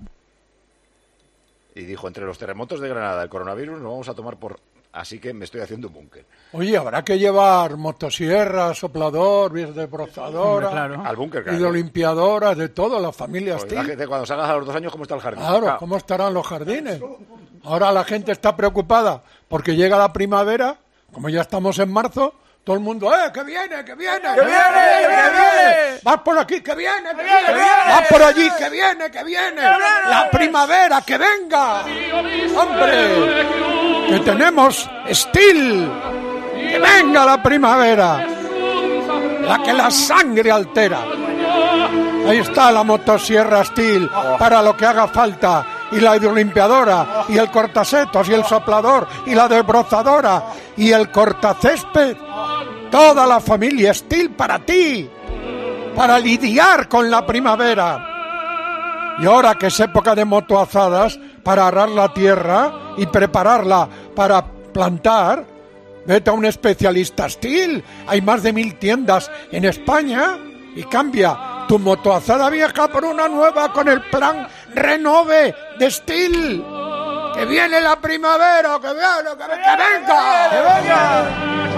Y dijo, entre los terremotos de Granada, el coronavirus, nos vamos a tomar por... Así que me estoy haciendo un búnker. Oye, habrá que llevar motosierra, soplador, desbrozadora, claro. Al búnker, claro. Hidrolimpiadora, de todo, las familias. Pues imagínate, cuando salgas a los dos años, ¿cómo está el jardín? Claro, claro, ¿cómo estarán los jardines? Ahora la gente está preocupada porque llega la primavera, como ya estamos en marzo, todo el mundo, ¡eh, que viene, que viene! ¡Que viene, que viene! ¡Vas por aquí, que viene, que viene! ¡Vas por allí, que viene, que viene! ¡La primavera, que venga! ¡Hombre! ¡Que tenemos Steel! ¡Que venga la primavera! La que la sangre altera. Ahí está la motosierra Steel para lo que haga falta. Y la hidrolimpiadora, y el cortasetos, y el soplador, y la desbrozadora, y el cortacésped. Toda la familia Steel para ti, para lidiar con la primavera. Y ahora que es época de motoazadas, para arar la tierra y prepararla para plantar, vete a un especialista Steel. Hay más de mil tiendas en España y cambia tu motoazada vieja por una nueva con el plan Renove de Steel. ¡Que viene la primavera! ¡Que viene! ¡Que, que venga! ¡Que venga!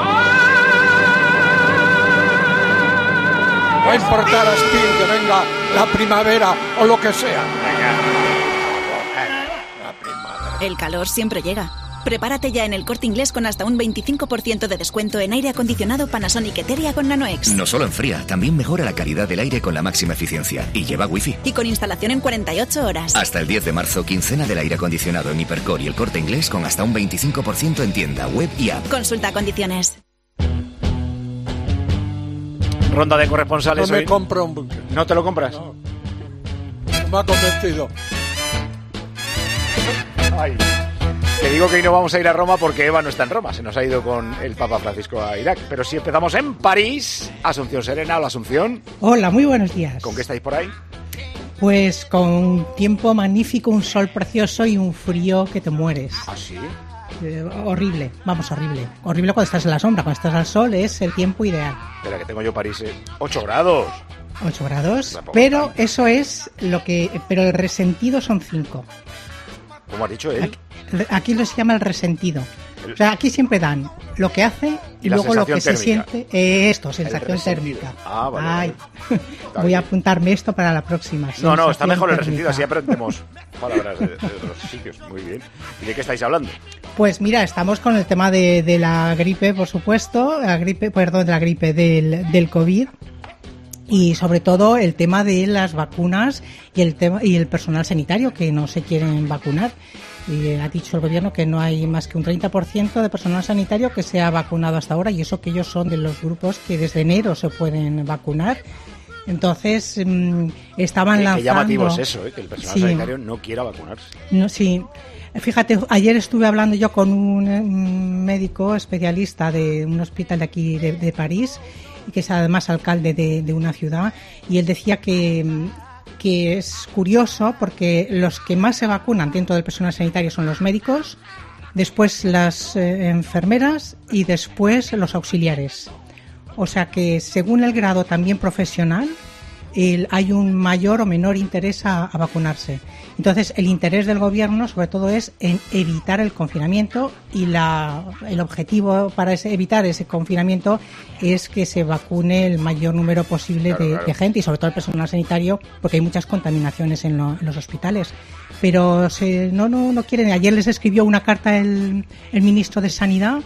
Va a importar a Steel que venga la primavera o lo que sea. El calor siempre llega. Prepárate ya en El Corte Inglés con hasta un veinticinco por ciento de descuento en aire acondicionado Panasonic Eteria con NanoEx. No solo enfría, también mejora la calidad del aire con la máxima eficiencia. Y lleva wifi. Y con instalación en cuarenta y ocho horas. Hasta el diez de marzo, quincena del aire acondicionado en Hipercor y El Corte Inglés con hasta un veinticinco por ciento en tienda, web y app. Consulta condiciones. Ronda de corresponsales. No me hoy. compro un búnker. ¿No te lo compras? No. Me ha convencido. Ay. Te digo que hoy no vamos a ir a Roma porque Eva no está en Roma. Se nos ha ido con el Papa Francisco a Irak. Pero si empezamos en París, Asunción Serena. Hola, Asunción. Hola, muy buenos días. ¿Con qué estáis por ahí? Pues con un tiempo magnífico, un sol precioso y un frío que te mueres. ¿Ah, sí? Eh, horrible, vamos, horrible. Horrible cuando estás en la sombra, cuando estás al sol es el tiempo ideal. Espera, que tengo yo París, eh. ocho grados. ocho grados, pero eso es lo que... Pero el resentido son cinco. ¿Cómo has dicho él? Aquí, aquí lo se llama el resentido. O sea, aquí siempre dan lo que hace y, y luego lo que térmica. Se siente. Eh, esto, sensación térmica. Ah, vale. Ay, vale. Voy a apuntarme esto para la próxima. No, no, está mejor el resentido, así aprendemos palabras de, de otros sitios. Muy bien. ¿Y de qué estáis hablando? Pues mira, estamos con el tema de, de la gripe, por supuesto, la gripe, perdón, de la gripe del, del COVID. Y sobre todo el tema de las vacunas y el tema y el personal sanitario que no se quieren vacunar. Y ha dicho el gobierno que no hay más que un treinta por ciento de personal sanitario que se ha vacunado hasta ahora, y eso que ellos son de los grupos que desde enero se pueden vacunar. Entonces mmm, estaban ¿Qué, lanzando... Qué llamativo es eso, ¿eh? Que el personal sí. sanitario no quiera vacunarse. No, sí. Fíjate, ayer estuve hablando yo con un, un médico especialista de un hospital de aquí de, de París, que es además alcalde de, de una ciudad, y él decía que... que es curioso porque los que más se vacunan dentro del personal sanitario son los médicos, después las eh, enfermeras y después los auxiliares. O sea que según el grado también profesional el, hay un mayor o menor interés a, a vacunarse. Entonces el interés del gobierno sobre todo es en evitar el confinamiento, y la, el objetivo para ese, evitar ese confinamiento es que se vacune el mayor número posible claro, de, claro. de gente, y sobre todo el personal sanitario, porque hay muchas contaminaciones en, lo, en los hospitales. Pero se, no, no, no quieren. Ayer les escribió una carta el, el ministro de Sanidad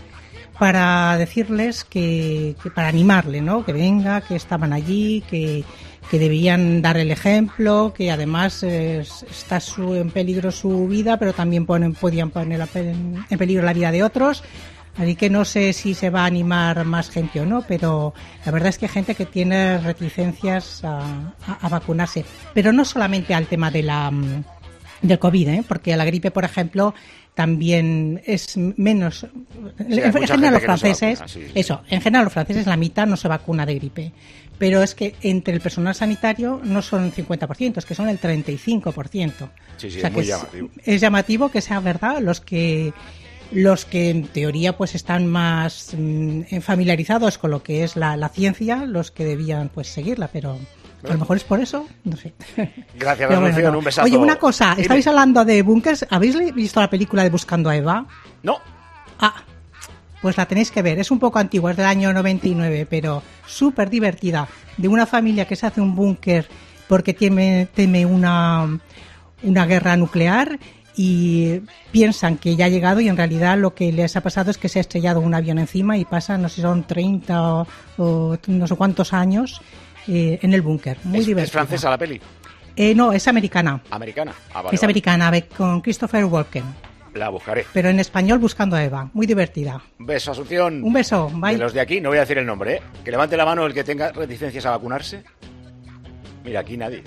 para decirles que, que para animarle, ¿no? Que venga, que estaban allí, que que debían dar el ejemplo, que además eh, está su, en peligro su vida, pero también ponen, podían poner en, en peligro la vida de otros. Así que no sé si se va a animar más gente o no, pero la verdad es que hay gente que tiene reticencias a, a, a vacunarse. Pero no solamente al tema de la del COVID, ¿eh? Porque la gripe, por ejemplo, también es menos... Sí, en, en general los franceses, no vacuna, sí, sí. eso, en general los franceses la mitad no se vacuna de gripe. Pero es que entre el personal sanitario no son el cincuenta por ciento, es que son el treinta y cinco por ciento. Sí, sí, o sea, es muy que llamativo. Es, es llamativo que sea verdad los que los que en teoría pues están más mmm, familiarizados con lo que es la, la ciencia, los que debían pues seguirla, pero a lo mejor es por eso, no sé. Gracias, bueno, no. Un besazo. Oye, una cosa, estáis hablando de búnkers, ¿habéis visto la película de Buscando a Eva? No. Ah, pues la tenéis que ver, es un poco antigua, es del año noventa y nueve, pero súper divertida, de una familia que se hace un búnker porque teme, teme una, una guerra nuclear, y piensan que ya ha llegado, y en realidad lo que les ha pasado es que se ha estrellado un avión encima y pasan, no sé si son treinta o, o no sé cuántos años eh, en el búnker. Muy ¿Es, divertida. ¿Es francesa la peli? Eh, no, es americana. ¿Americana? Ah, vale, es vale. americana, con Christopher Walken. La buscaré. Pero en español, Buscando a Eva. Muy divertida. Un beso, Asunción. Un beso, bye. De los de aquí, no voy a decir el nombre, ¿eh? Que levante la mano el que tenga reticencias a vacunarse. Mira, aquí nadie.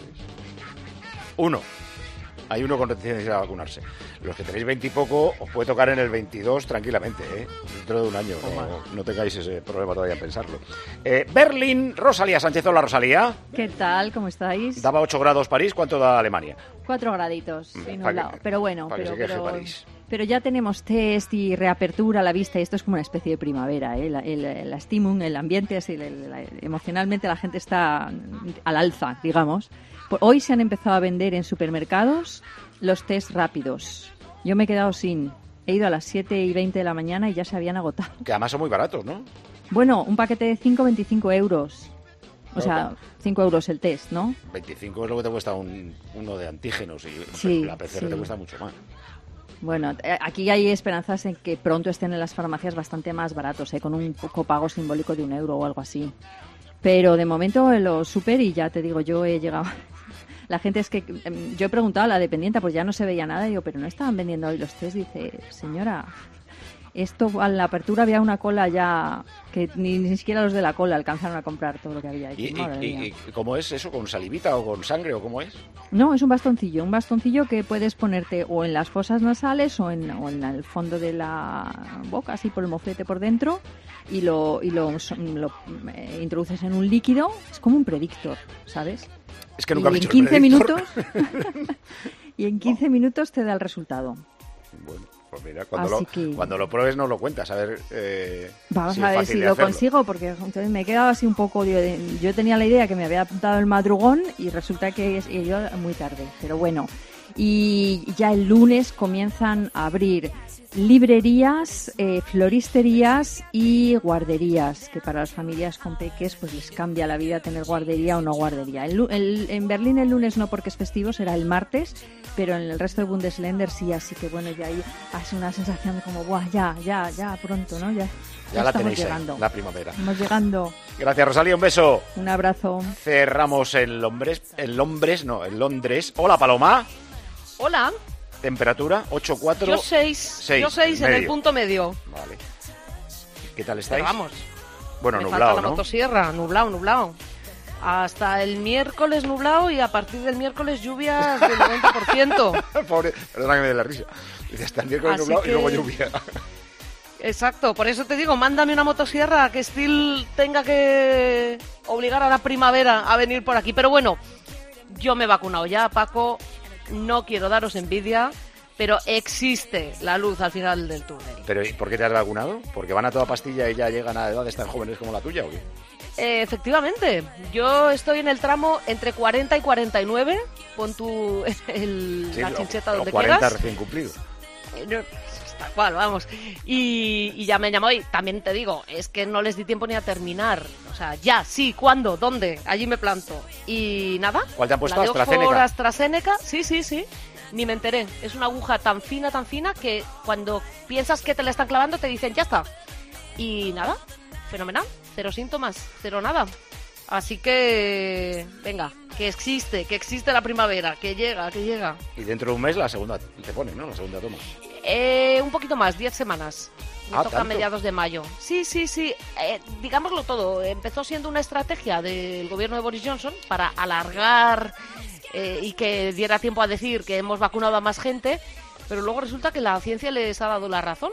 Uno. Hay uno con reticencias a vacunarse. Los que tenéis veinte y poco, os puede tocar en el veintidós tranquilamente, ¿eh? Dentro de un año. No, no tengáis ese problema todavía en pensarlo. Eh, Berlín, Rosalía Sánchez. Hola, Rosalía. ¿Qué tal? ¿Cómo estáis? Daba ocho grados París. ¿Cuánto da Alemania? Cuatro graditos, inundado. Que, pero bueno, pero, que pero, pero ya tenemos test y reapertura a la vista, y esto es como una especie de primavera, ¿eh? La, el, la Stimmung, el ambiente, es el, el, la, emocionalmente la gente está al alza, digamos. Hoy se han empezado a vender en supermercados los test rápidos. Yo me he quedado sin. He ido a las siete y veinte de la mañana y ya se habían agotado. Que además son muy baratos, ¿no? Bueno, un paquete de cinco, veinticinco euros. O sea, cinco euros el test, ¿no? veinticinco es lo que te cuesta un, uno de antígenos, y sí, la P C R sí. te cuesta mucho más. Bueno, aquí hay esperanzas en que pronto estén en las farmacias bastante más baratos, ¿eh? Con un copago simbólico de un euro o algo así. Pero de momento los super, y ya te digo, yo he llegado... La gente es que... Yo he preguntado a la dependiente, pues ya no se veía nada, y digo, pero no estaban vendiendo hoy los test. Dice, señora... Esto, a la apertura había una cola ya que ni, ni siquiera los de la cola alcanzaron a comprar todo lo que había. ¿Y, Madre y, mía. y cómo es eso? ¿Con salivita o con sangre o cómo es? No, es un bastoncillo, un bastoncillo que puedes ponerte o en las fosas nasales o en, o en el fondo de la boca, así por el moflete por dentro, y lo, y lo, lo eh, introduces en un líquido. Es como un predictor, ¿sabes? Es que nunca y me he en hecho quince el minutos y en quince minutos te da el resultado. Bueno, pues mira, cuando, Así lo, que- cuando lo pruebes nos lo cuentas, a ver eh, Vamos si a es ver fácil si de lo hacerlo. consigo, porque entonces me he quedado así un poco... Yo, yo tenía la idea que me había apuntado el madrugón y resulta que es y yo muy tarde, pero bueno. Y ya el lunes comienzan a abrir librerías, eh, floristerías y guarderías, que para las familias con peques pues les cambia la vida tener guardería o no guardería. El lu- el- en Berlín el lunes no, porque es festivo, será el martes, pero en el resto de Bundesländer sí, así que bueno, ya ahí hace una sensación de como, buah, ya, ya, ya, pronto, ¿no? Ya, Ya la estamos tenéis ahí, llegando. la primavera. Estamos llegando. Gracias, Rosalía, un beso. Un abrazo. Cerramos en Londres, en Londres, no, en Londres. Hola, Paloma. Hola, Temperatura, ocho cuatro. yo seis, yo seis en el medio. punto medio. Vale. ¿Qué tal estáis? Pero vamos, Bueno, me nublado, falta la ¿no? motosierra, nublado, nublado. Hasta el miércoles nublado y a partir del miércoles lluvias del noventa por ciento. Pobre, perdona que me dé la risa. Dice, hasta el miércoles Así nublado que- y luego lluvia. Exacto, por eso te digo, mándame una motosierra que Steel tenga que obligar a la primavera a venir por aquí. Pero bueno, yo me he vacunado ya, Paco, no quiero daros envidia, pero existe la luz al final del túnel. ¿Pero ¿y por qué te has vacunado? ¿Porque van a toda pastilla y ya llegan a edades tan jóvenes como la tuya o qué? Eh, efectivamente, yo estoy en el tramo entre cuarenta y cuarenta y nueve, pon tu el, Sí, la lo- chincheta los donde cuarenta quieras. recién cumplidos. Eh, no, Tal cual, vamos. Y, y ya me llamó y también te digo, es que no les di tiempo ni a terminar. O sea, ya, sí, ¿cuándo? ¿Dónde? Allí me planto. Y nada. ¿Cuál te han puesto? La de AstraZeneca. Oxford, AstraZeneca, sí, sí, sí. Ni me enteré. Es una aguja tan fina, tan fina, que cuando piensas que te la están clavando te dicen, ya está. Y nada, fenomenal. Cero síntomas, cero nada. Así que, venga, que existe, que existe la primavera, que llega, que llega. Y dentro de un mes la segunda te ponen, ¿no? La segunda toma. Eh, un poquito más, diez semanas. Me Ah, toca a ¿tanto? mediados de mayo. Sí, sí, sí. Eh, digámoslo todo. Empezó siendo una estrategia del gobierno de Boris Johnson para alargar eh, y que diera tiempo a decir que hemos vacunado a más gente, pero luego resulta que la ciencia les ha dado la razón.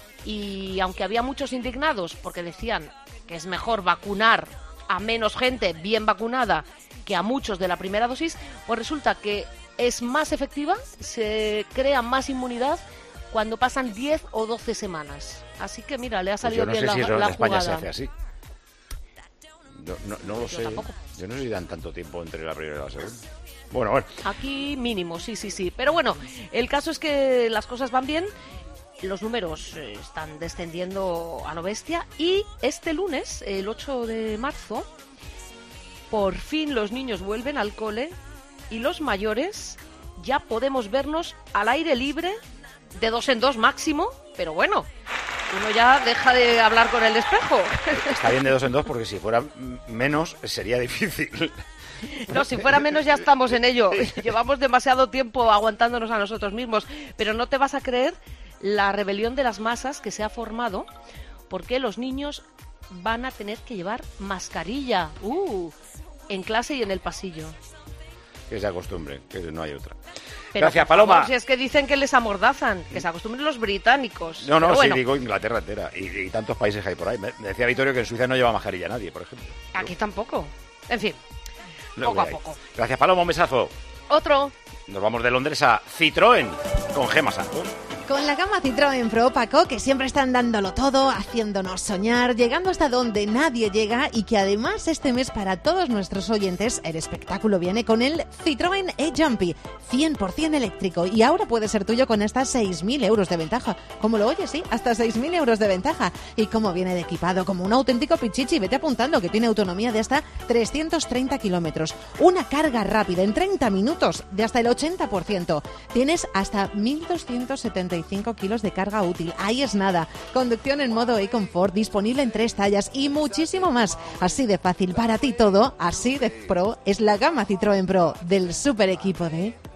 Y aunque había muchos indignados porque decían que es mejor vacunar a menos gente bien vacunada que a muchos de la primera dosis, pues resulta que es más efectiva, se crea más inmunidad cuando pasan diez o doce semanas. Así que mira, le ha Pues salido yo no bien sé la, si eso la en España jugada. se hace así. No, no, no lo Yo sé. tampoco. Yo no sé si dan tanto tiempo entre la primera y la segunda. Bueno, bueno. Aquí mínimo, sí, sí, sí. Pero bueno, el caso es que las cosas van bien, los números eh, están descendiendo a lo bestia y este lunes, el ocho de marzo, por fin los niños vuelven al cole y los mayores ya podemos vernos al aire libre, de dos en dos máximo, pero bueno, uno ya deja de hablar con el espejo. Está bien de dos en dos porque si fuera m- menos sería difícil. No, si fuera menos ya estamos en ello. Llevamos demasiado tiempo aguantándonos a nosotros mismos. Pero no te vas a creer la rebelión de las masas que se ha formado porque los niños van a tener que llevar mascarilla uh, en clase y en el pasillo. Que se acostumbren, que no hay otra. Pero, Gracias, por Paloma. favor, si es que dicen que les amordazan, que se acostumbren los británicos. No, no, Pero sí, bueno, digo Inglaterra entera. Y, y tantos países que hay por ahí. Me, me decía Vittorio que en Suiza no lleva mascarilla nadie, por ejemplo. aquí tampoco. En fin, Luego poco a hay. poco. Gracias, Paloma, un besazo. Otro. Nos vamos de Londres a Citroën con Gemma Santos. Con la gama Citroën Pro, Paco, que siempre están dándolo todo, haciéndonos soñar, llegando hasta donde nadie llega y que además este mes para todos nuestros oyentes el espectáculo viene con el Citroën e-Jumpy, cien por ciento eléctrico y ahora puede ser tuyo con hasta seis mil euros de ventaja. Como lo oyes, sí, hasta seis mil euros de ventaja. Y como viene de equipado como un auténtico pichichi, vete apuntando que tiene autonomía de hasta trescientos treinta kilómetros, una carga rápida en treinta minutos de hasta el ochenta por ciento. Tienes hasta mil doscientos setenta y cinco kilos de carga útil. Ahí es nada. Conducción en modo e-comfort, disponible en tres tallas y muchísimo más. Así de fácil para ti todo, así de pro es la gama Citroën Pro del super equipo de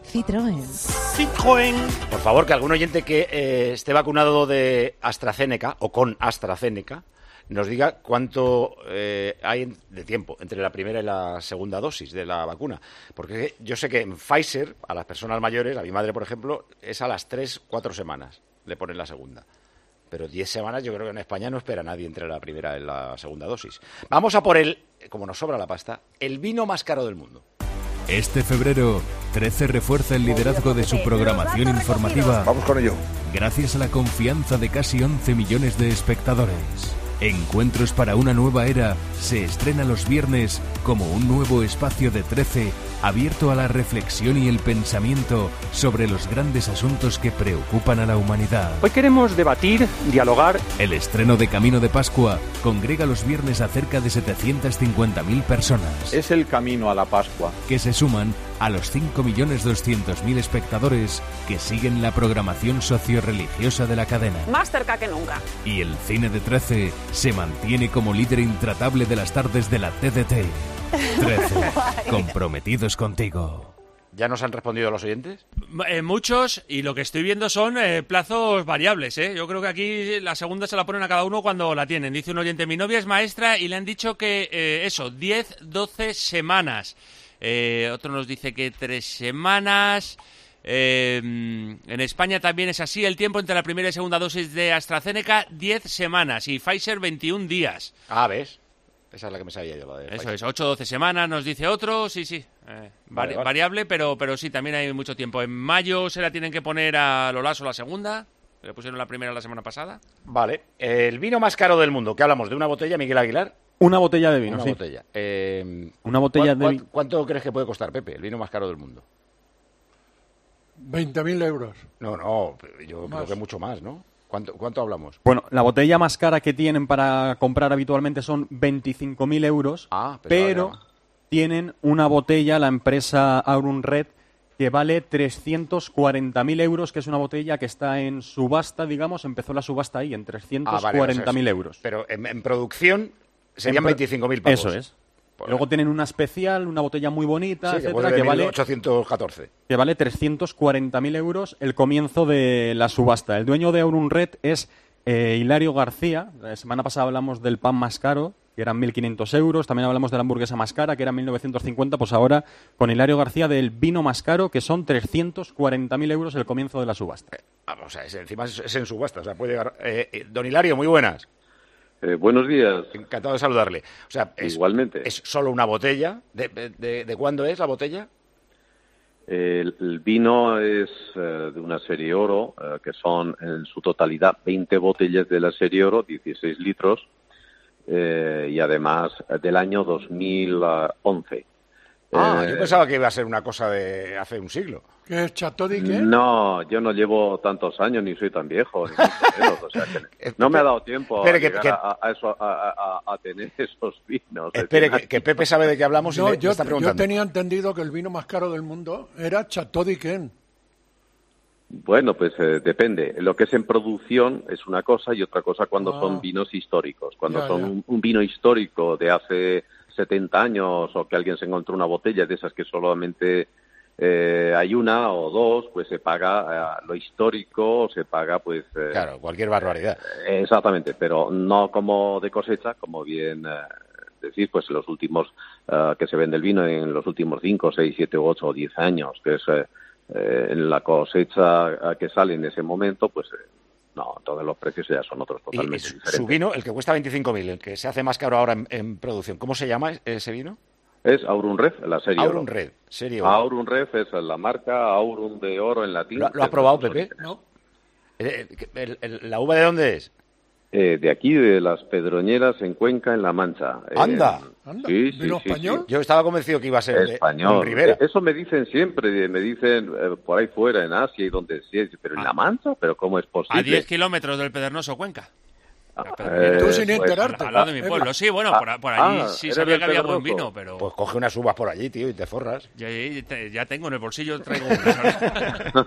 Citroën. Citroën. Por favor, que algún oyente que eh, esté vacunado de AstraZeneca o con AstraZeneca nos diga cuánto eh, hay de tiempo entre la primera y la segunda dosis de la vacuna. Porque yo sé que en Pfizer, a las personas mayores, a mi madre, por ejemplo, es a las tres, cuatro semanas le ponen la segunda. Pero diez semanas yo creo que en España no espera nadie entre la primera y la segunda dosis. Vamos a por el, como nos sobra la pasta, el vino más caro del mundo. Este febrero, trece refuerza el liderazgo de su programación informativa. Vamos con ello. Gracias a la confianza de casi once millones de espectadores. Encuentros para una nueva era se estrena los viernes como un nuevo espacio de trece abierto a la reflexión y el pensamiento sobre los grandes asuntos que preocupan a la humanidad. Hoy queremos debatir, dialogar. El estreno de Camino de Pascua congrega los viernes a cerca de setecientas cincuenta mil personas. Es el camino a la Pascua. Que se suman a los cinco millones doscientos mil espectadores que siguen la programación socio-religiosa de la cadena. Más cerca que nunca. Y el cine de trece se mantiene como líder intratable de las tardes de la T D T. trece. Comprometidos contigo. ¿Ya nos han respondido los oyentes? Eh, muchos, y lo que estoy viendo son eh, plazos variables, ¿eh? Yo creo que aquí la segunda se la ponen a cada uno cuando la tienen. Dice un oyente, mi novia es maestra y le han dicho que eh, eso, diez, doce semanas. Eh, otro nos dice que tres semanas. Eh, en España también es así, el tiempo entre la primera y segunda dosis de AstraZeneca, diez semanas, y Pfizer, veintiún días. Ah, ¿ves? Esa es la que me sabía yo. La de Eso Pfizer. es, ocho o doce semanas, nos dice otro, sí, sí. Eh, Vale, vari- vale. Variable, pero, pero sí, también hay mucho tiempo. En mayo se la tienen que poner a Lolaso la segunda, le pusieron la primera la semana pasada. Vale. El vino más caro del mundo. ¿Qué hablamos? ¿De una botella, Miguel Aguilar? Una botella de vino, Una sí. botella. Eh, Una botella ¿cuán- de cuán- vino. ¿Cuánto crees que puede costar, Pepe, el vino más caro del mundo? veinte mil euros. No, no, yo Más. creo que mucho más, ¿no? ¿Cuánto, cuánto hablamos? Bueno, la botella más cara que tienen para comprar habitualmente son veinticinco mil euros, Ah, pero pensaba tienen una botella, la empresa Aurum Red, que vale trescientos cuarenta mil euros, que es una botella que está en subasta, digamos, empezó la subasta ahí, en trescientos cuarenta mil Ah, vale, o sea, euros. Pero en, en producción serían En pro- veinticinco mil pavos. Eso es. Luego tienen una especial, una botella muy bonita, Sí, que etcétera, puede que venir vale, ochocientos catorce. que vale trescientos cuarenta mil euros el comienzo de la subasta. El dueño de Aurum Red es eh, Hilario García. La semana pasada hablamos del pan más caro, que eran mil quinientos euros. También hablamos de la hamburguesa más cara, que era mil novecientos cincuenta. Pues ahora con Hilario García del vino más caro, que son trescientos cuarenta mil euros el comienzo de la subasta. Ah, o sea, es, encima es, es en subasta, o sea, puede llegar... Eh, eh, don Hilario, muy buenas. Eh, buenos días. Encantado de saludarle. O sea, es, Igualmente. es solo una botella. ¿De, de, de- de cuándo es la botella? El, el vino es eh, de una serie oro, eh, que son en su totalidad veinte botellas de la serie oro, dieciséis litros, eh, y además eh, del año dos mil once. Ah, Eh, yo pensaba que iba a ser una cosa de hace un siglo. ¿Qué es Chateau d'Yquem? No, yo no llevo tantos años ni soy tan viejo, ni mucho menos, o sea que no me ha dado tiempo a, Espere, que- llegar que- a, a eso, a, a- a tener esos vinos. Espere, que, que Pepe sabe de qué hablamos y No, le, le yo, está yo preguntando. tenía entendido que el vino más caro del mundo era Chateau d'Yquem. Bueno, pues eh, depende. Lo que es en producción es una cosa y otra cosa cuando Ah. son vinos históricos. Cuando Ya, son ya. Un, un vino histórico de hace setenta años o que alguien se encontró una botella de esas que solamente eh, hay una o dos, pues se paga eh, lo histórico, o se paga pues... eh, Claro, cualquier barbaridad. eh, exactamente, pero no como de cosecha, como bien eh, decís, pues en los últimos, eh, que se vende el vino en los últimos cinco, seis, siete, ocho o diez años, que es eh, eh, en la cosecha eh, que sale en ese momento, pues eh, no, todos los precios ya son otros Y- y totalmente su, diferentes. su vino, el que cuesta veinticinco mil, el que se hace más caro ahora en, en producción, ¿cómo se llama ese vino? Es Aurum Red, la serie Aurum oro. Red, serie oro. Aurum Red es la marca Aurum de oro en latín. ¿Lo, lo que ha es probado, los Pepe? orígenes. Eh, eh, el- el- ¿La uva de dónde es? Eh, de aquí, de las Pedroñeras en Cuenca, en La Mancha. Eh, ¡Anda! Sí, sí, sí, sí. Yo estaba convencido que iba a ser de- Español. con Rivera. Eh, Eso me dicen siempre, me dicen eh, por ahí fuera, en Asia y donde sea, pero en La Mancha, pero ¿cómo es posible? A diez kilómetros del Pedregoso Cuenca. Eh, Tú sin pues, enterarte. Al lado de mi pueblo. Sí, bueno, por, por allí Ah, sí ¿eres sabía del que había buen Pedroso? vino, pero... Pues coge unas uvas por allí, tío, y te forras. Ya, ya- te- ya tengo en el bolsillo, traigo unas.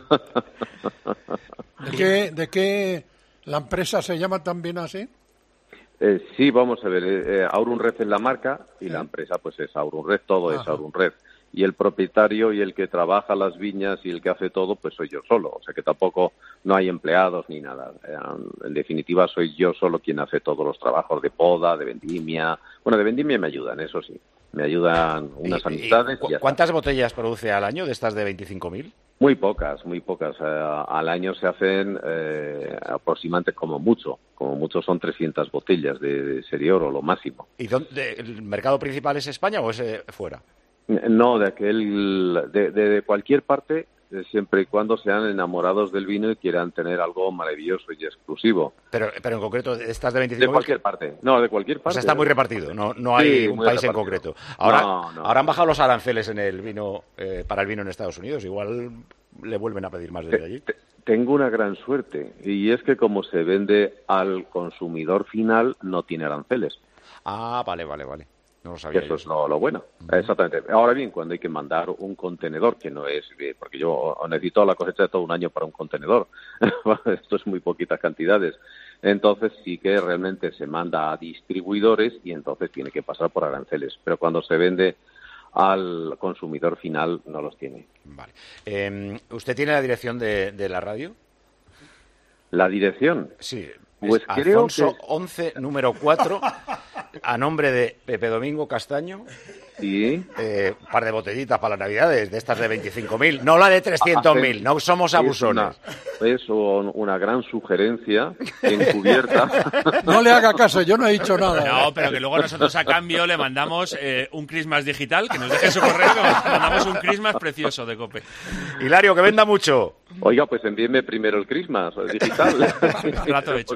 ¿De qué, ¿De qué la empresa se llama también así? Eh, sí, vamos a ver, eh, eh, Aurum Red es la marca y la empresa pues es Aurum Red, todo es Ajá. Aurum Red. y el propietario y el que trabaja las viñas y el que hace todo, pues soy yo solo. O sea que tampoco no hay empleados ni nada. En definitiva, soy yo solo quien hace todos los trabajos de poda, de vendimia. Bueno, de vendimia me ayudan, eso sí. Me ayudan unas ¿Y, amistades. y, y ya ¿Cuántas está. botellas produce al año de estas de veinticinco mil? Muy pocas, muy pocas. Eh, al año se hacen eh, aproximadamente como mucho. Como mucho son trescientas botellas de, de serie oro, lo máximo. ¿Y dónde, el mercado principal es España o es eh, fuera? No, de aquel, de, de, de cualquier parte, eh, siempre y cuando sean enamorados del vino y quieran tener algo maravilloso y exclusivo. Pero, pero en concreto, estas de veinticinco mil... De cualquier parte. No, de cualquier parte. O sea, está muy repartido, no, no hay Sí, un muy país en repartido. concreto. Ahora, No, no. ahora han bajado los aranceles en el vino eh, para el vino en Estados Unidos. Igual le vuelven a pedir más desde allí. Tengo una gran suerte, y es que como se vende al consumidor final, no tiene aranceles. Ah, vale, vale, vale. No lo sabía. Eso yo. es lo, lo bueno. Exactamente. Ahora bien, cuando hay que mandar un contenedor, que no es, porque yo necesito la cosecha de todo un año para un contenedor, esto es muy poquitas cantidades, entonces sí que realmente se manda a distribuidores y entonces tiene que pasar por aranceles. Pero cuando se vende al consumidor final, no los tiene. Vale. Eh, ¿Usted tiene la dirección de, de la radio? ¿La dirección? Sí. Pues Es creo Alfonso que... once, número cuatro, a nombre de Pepe Domingo Castaño. Sí. Eh, un par de botellitas para las Navidades, de estas de veinticinco mil. No la de trescientos mil, no somos abusones. Es una, es un- una gran sugerencia encubierta. No le haga caso, yo no he dicho nada. No, pero que luego nosotros a cambio le mandamos eh, un Christmas digital, que nos deje su correo, que mandamos un Christmas precioso de COPE. Hilario, que venda mucho. Oiga, pues envíeme primero el Christmas digital. Trato hecho.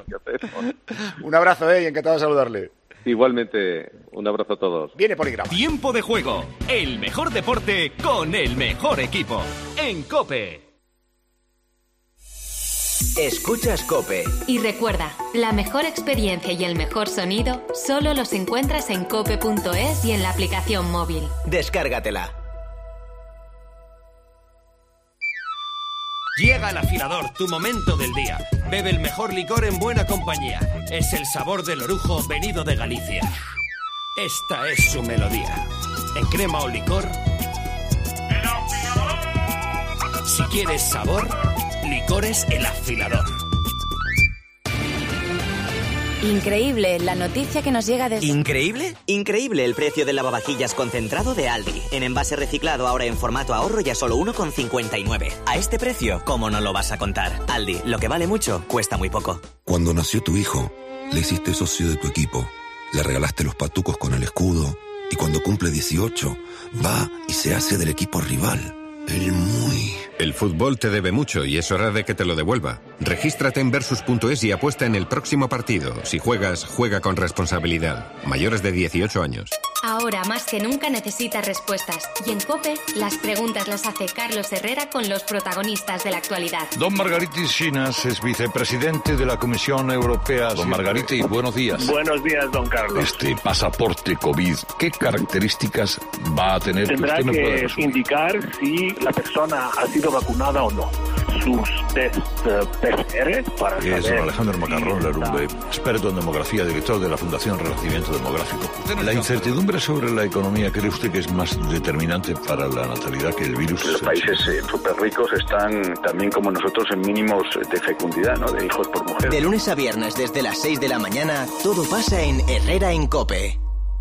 Un abrazo, eh, y encantado de saludarle. Igualmente, un abrazo a todos. Viene Poligrama. Tiempo de juego. El mejor deporte con el mejor equipo. En COPE. Escuchas COPE. Y recuerda, la mejor experiencia y el mejor sonido solo los encuentras en cope punto es y en la aplicación móvil. Descárgatela. Llega el afilador, tu momento del día. Bebe el mejor licor en buena compañía. Es el sabor del orujo venido de Galicia. Esta es su melodía. En crema o licor. Si quieres sabor, licores El Afilador. Increíble la noticia que nos llega desde... ¿Increíble? Increíble el precio del lavavajillas concentrado de Aldi. En envase reciclado ahora en formato ahorro y a solo uno con cincuenta y nueve. A este precio, ¿cómo no lo vas a contar? Aldi, lo que vale mucho, cuesta muy poco. Cuando nació tu hijo, le hiciste socio de tu equipo, le regalaste los patucos con el escudo y cuando cumple dieciocho, va y se hace del equipo rival. El muy... El fútbol te debe mucho y es hora de que te lo devuelva. Regístrate en Versus punto es y apuesta en el próximo partido. Si juegas, juega con responsabilidad. Mayores de dieciocho años. Ahora más que nunca necesitas respuestas. Y en COPE, las preguntas las hace Carlos Herrera con los protagonistas de la actualidad. Don Margaritis Chinas es vicepresidente de la Comisión Europea. Don Margaritis, buenos días. Buenos días, don Carlos. Este pasaporte COVID, ¿qué características va a tener? Tendrá usted me puede que resumir? indicar si la persona ha sido vacunada o no. Sus test eh, P C R para Es don saber Alejandro Macarrón Lerumbe, experto en demografía, director de la Fundación Renacimiento Demográfico. La incertidumbre sobre la economía, ¿cree usted que es más determinante para la natalidad que el virus? los países eh, súper ricos están también como nosotros en mínimos de fecundidad, ¿no? De hijos por mujer. De lunes a viernes desde las seis de la mañana, todo pasa en Herrera en COPE.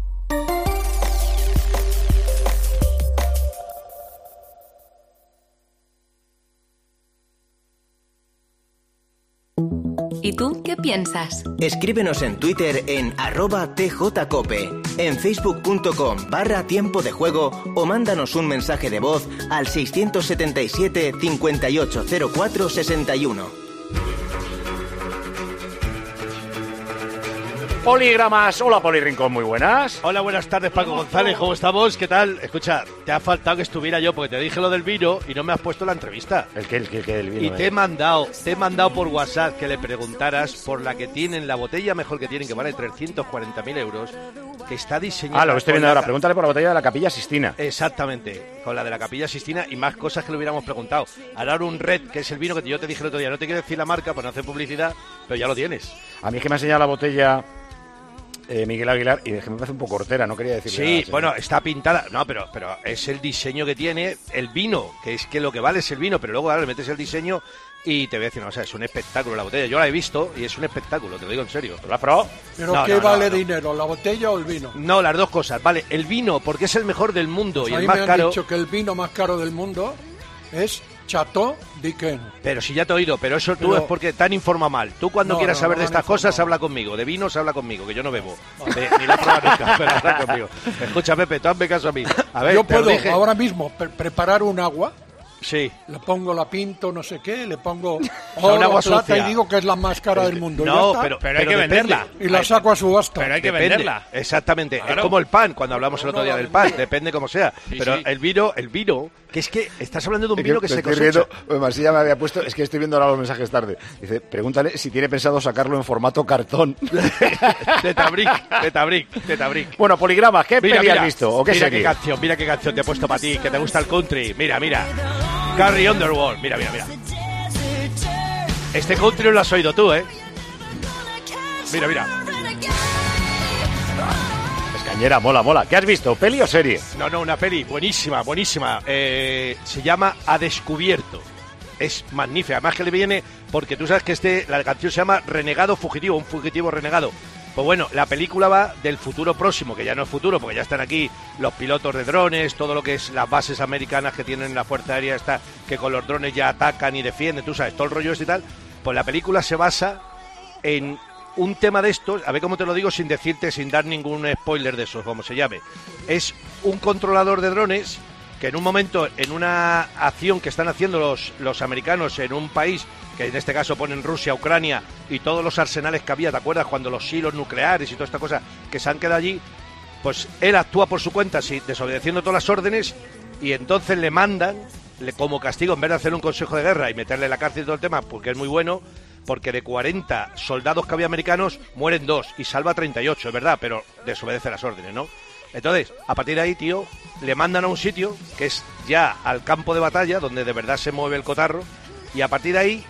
¿Y tú qué piensas? Escríbenos en Twitter en arroba tjcope, en facebook punto com barra tiempo de juego o mándanos un mensaje de voz al seiscientos setenta y siete, cincuenta y ocho cero cuatro, sesenta y uno. Poligramas, hola Poli Rincón, muy buenas. Hola, buenas tardes Paco González, ¿cómo estamos? ¿Qué tal? Escucha, te ha faltado que estuviera yo porque te dije lo del vino y no me has puesto la entrevista. ¿El qué, el qué, el qué del vino? Y te he mandado, te he mandado por WhatsApp que le preguntaras por la que tienen, la botella mejor que tienen, que vale trescientos cuarenta mil euros, que está diseñada... Ah, lo que estoy viendo ahora, pregúntale por la botella de la Capilla Sistina. Exactamente, con la de la Capilla Sistina y más cosas que le hubiéramos preguntado. Ahora un Red, que es el vino que yo te dije el otro día, no te quiero decir la marca para no hacer publicidad, pero ya lo tienes. A mí es que me ha enseñado la botella eh, Miguel Aguilar, y es que me parece un poco hortera, no quería decir Sí, nada, bueno, está pintada, no, pero, pero es el diseño que tiene, el vino, que es que lo que vale es el vino, pero luego ahora le metes el diseño y te voy a decir, no, o sea, es un espectáculo la botella. Yo la he visto y es un espectáculo, te lo digo en serio. ¿La has probado? ¿Pero no, qué no, vale no, no. dinero, la botella o el vino? No, las dos cosas. Vale, el vino, porque es el mejor del mundo Pues y a el mí más me han caro. dicho que el vino más caro del mundo es Chateau d'Yquem. Pero si ya te he oído, pero eso tú Pero- es porque te han informado mal. Tú cuando No, quieras no, saber no de me han estas cosas, habla conmigo. De vinos, habla conmigo, que yo no bebo. De- ni lo he probado nunca, pero habla conmigo. Escucha, Pepe, tú hazme caso a mí. A ver, Yo te lo puedo dije. ahora mismo pre- preparar un agua. Sí. Le pongo la pinto, no sé qué, le pongo O sea, oro, un agua plata sucia. y digo que es la más cara del mundo. y No, ya está. pero, pero hay que venderla. Y la saco a subasta. Depende. Exactamente. Claro. Es como el pan, cuando hablamos el otro día del pan. Depende como sea. Sí, Pero sí. el vino, el vino, que es que estás hablando de un Es vino que me se estoy cosecha. riendo, pues Marsella me había puesto, es que estoy viendo ahora los mensajes tarde. Dice, pregúntale si tiene pensado sacarlo en formato cartón. de tabric, de tabric, de tabric. Bueno, Poligrama, ¿qué Mira, peli has mira, visto? ¿O qué mira serie? qué canción, mira qué canción te he puesto para ti, que te gusta el country. Mira, mira. Carrie Underwood, mira, mira, mira. Este country no lo has oído tú, ¿eh? Mira, mira. Es cañera, mola, mola. ¿Qué has visto? ¿Peli o serie? No, no, una peli buenísima, buenísima. Eh, se llama A Descubierto. Es magnífica. Además que le viene porque tú sabes que este la canción se llama Renegado Fugitivo, un fugitivo renegado. Pues bueno, la película va del futuro próximo, que ya no es futuro, porque ya están aquí los pilotos de drones, todo lo que es las bases americanas que tienen la Fuerza Aérea, está, que con los drones ya atacan y defienden, tú sabes, todo el rollo este y tal. Pues la película se basa en un tema de estos, a ver cómo te lo digo sin decirte, sin dar ningún spoiler de esos, como se llame. Es un controlador de drones que en un momento, en una acción que están haciendo los, los americanos en un país, que en este caso ponen Rusia, Ucrania, y todos los arsenales que había, ¿te acuerdas? Cuando los silos nucleares y toda esta cosa que se han quedado allí, pues él actúa por su cuenta, sí, desobedeciendo todas las órdenes, y entonces le mandan, le, como castigo, en vez de hacer un consejo de guerra y meterle en la cárcel y todo el tema, porque es muy bueno, porque de cuarenta soldados que había americanos, mueren dos, y salva treinta y ocho, es verdad, pero desobedece las órdenes, ¿no? Entonces, a partir de ahí, tío, le mandan a un sitio que es ya al campo de batalla, donde de verdad se mueve el cotarro, y a partir de ahí,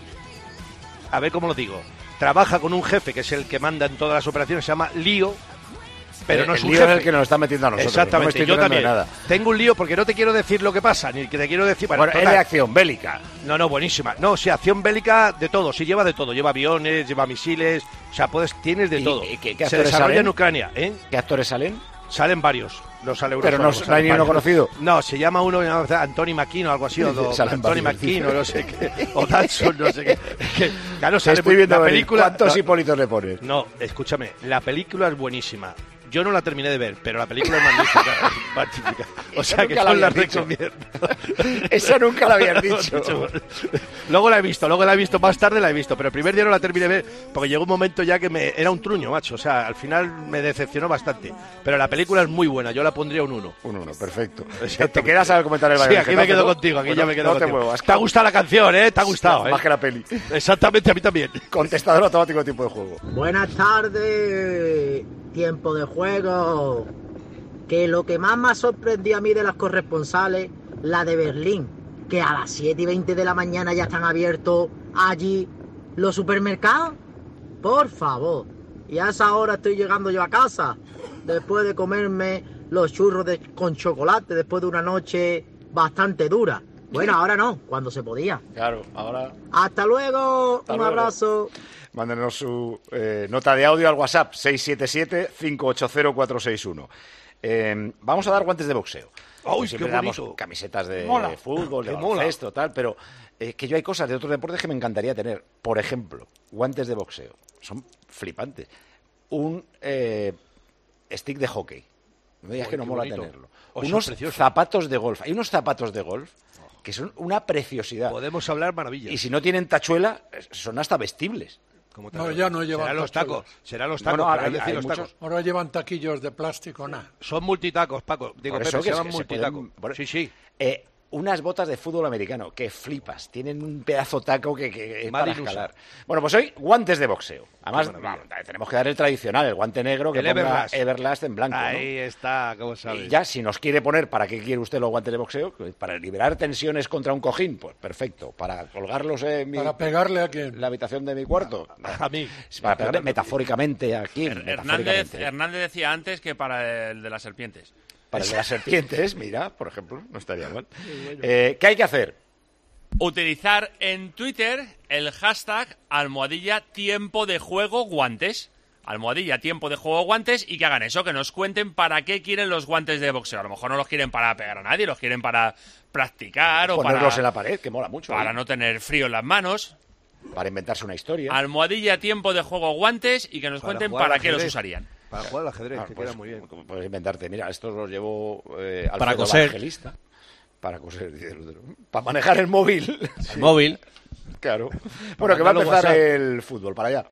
a ver cómo lo digo, trabaja con un jefe que es el que manda en todas las operaciones, se llama Lío, pero El- no es el un lío jefe. es el que nos está metiendo a nosotros. Exactamente, No me estoy yo enterando de también. nada. Tengo un lío porque no te quiero decir lo que pasa, ni que te quiero decir... Bueno, es de acción bélica. No, no, buenísima. No, sí, acción bélica de todo, sí, lleva de todo. Lleva aviones, lleva misiles, o sea, puedes, tienes de ¿Y- todo. y qué- qué Se actores desarrolla salen? en Ucrania, ¿eh? ¿Qué actores salen? Salen varios. Los sale Pero no- no hay ni uno conocido. No, se llama uno Anthony McKean o algo así, o do- Salen Anthony varios, McKean o dice. no sé qué, o Danson, no sé qué. Es que, claro, sale Estoy viendo la venir. película. ¿Cuántos no, Hipólitos le pones? No, escúchame, la película es buenísima. Yo no la terminé de ver, pero la película es magnífica. es magnífica. O Esa sea que nunca la son las habías dicho. recomiendo. Esa nunca la habías dicho. Luego la he visto, luego la he visto más tarde, la he visto, pero el primer día no la terminé de ver porque llegó un momento ya que me era un truño, macho. O sea, al final me decepcionó bastante. Pero la película es muy buena, yo la pondría un uno. Un uno, perfecto. Exactamente. ¿Te quedas a comentar el Sí, Bayern aquí Getafe, me quedo no? contigo, aquí Bueno, ya me quedo no te contigo. muevas. Te ha gustado la canción, ¿eh? Te ha gustado, ¿eh? Más que la peli. Exactamente, a mí también. Contestador automático de tiempo de juego. Buenas tardes, tiempo de juego. Que lo que más me ha sorprendido a mí de las corresponsales, la de Berlín, que a las siete y veinte de la mañana ya están abiertos allí los supermercados. Por favor. Y a esa hora estoy llegando yo a casa, después de comerme los churros de- con chocolate, después de una noche bastante dura. Bueno, ahora no, cuando se podía. Claro, ahora... Hasta luego, Hasta un luego. abrazo. Mándenos su eh, nota de audio al WhatsApp seis siete siete, cinco ocho cero, cuatro seis uno. Eh, vamos a dar guantes de boxeo. ¡Uy, Siempre qué damos bonito! camisetas de Mola. fútbol, de Qué mola. baloncesto, tal, pero eh, que yo hay cosas de otros deportes que me encantaría tener. Por ejemplo, guantes de boxeo. Son flipantes. Un eh, stick de hockey. No me digas Uy, que no qué mola bonito. tenerlo. Oh, son Unos preciosos. zapatos de golf. Hay unos zapatos de golf que son una preciosidad. Podemos hablar maravillas. Y si no tienen tachuela, son hasta vestibles. No, ya no llevan Serán los tachuelas. tacos, serán los tacos, Bueno, pero hay- es decir, hay los muchos- tacos. Ahora llevan taquillos de plástico, nada. Son multitacos, Paco. Digo, Por Pepe, eso se que llaman se multitacos. pueden- por- Sí, sí. Eh, unas botas de fútbol americano que flipas. Tienen un pedazo taco que, que es para Marinusa. escalar. Bueno, pues hoy guantes de boxeo. Además, Qué maravilla. vamos, tenemos que dar el tradicional, el guante negro que El ponga Everlast. Everlast en blanco. ¿no? Ahí está, ¿cómo sabes? Y ya, si nos quiere poner, ¿para qué quiere usted los guantes de boxeo? Para liberar tensiones contra un cojín, pues perfecto. Para colgarlos en mi, ¿Para pegarle a quién? la habitación de mi cuarto. A mí. Para pegarle metafóricamente a quién. Hernández, metafóricamente. Hernández decía antes que para el de las serpientes. Para el de las serpientes, mira, por ejemplo, no estaría mal. Eh, ¿Qué hay que hacer? Utilizar en Twitter el hashtag almohadilla tiempo de juego guantes. Almohadilla tiempo de juego guantes y que hagan eso, que nos cuenten para qué quieren los guantes de boxeo. A lo mejor no los quieren para pegar a nadie, los quieren para practicar o Ponerlos para, en la pared, que mola mucho. para ¿eh? no tener frío en las manos. Para inventarse una historia. Almohadilla tiempo de juego guantes y que nos Para cuenten jugar al para qué los ajedrez. usarían. Para jugar al ajedrez, Ah, que pues, queda muy bien. Puedes inventarte, mira, estos los llevo eh, Alfredo Para coser. Evangelista. Para coser, dice el otro. Para manejar el móvil. El móvil. Claro. Bueno, que va a mandarlo empezar WhatsApp. el fútbol, para allá.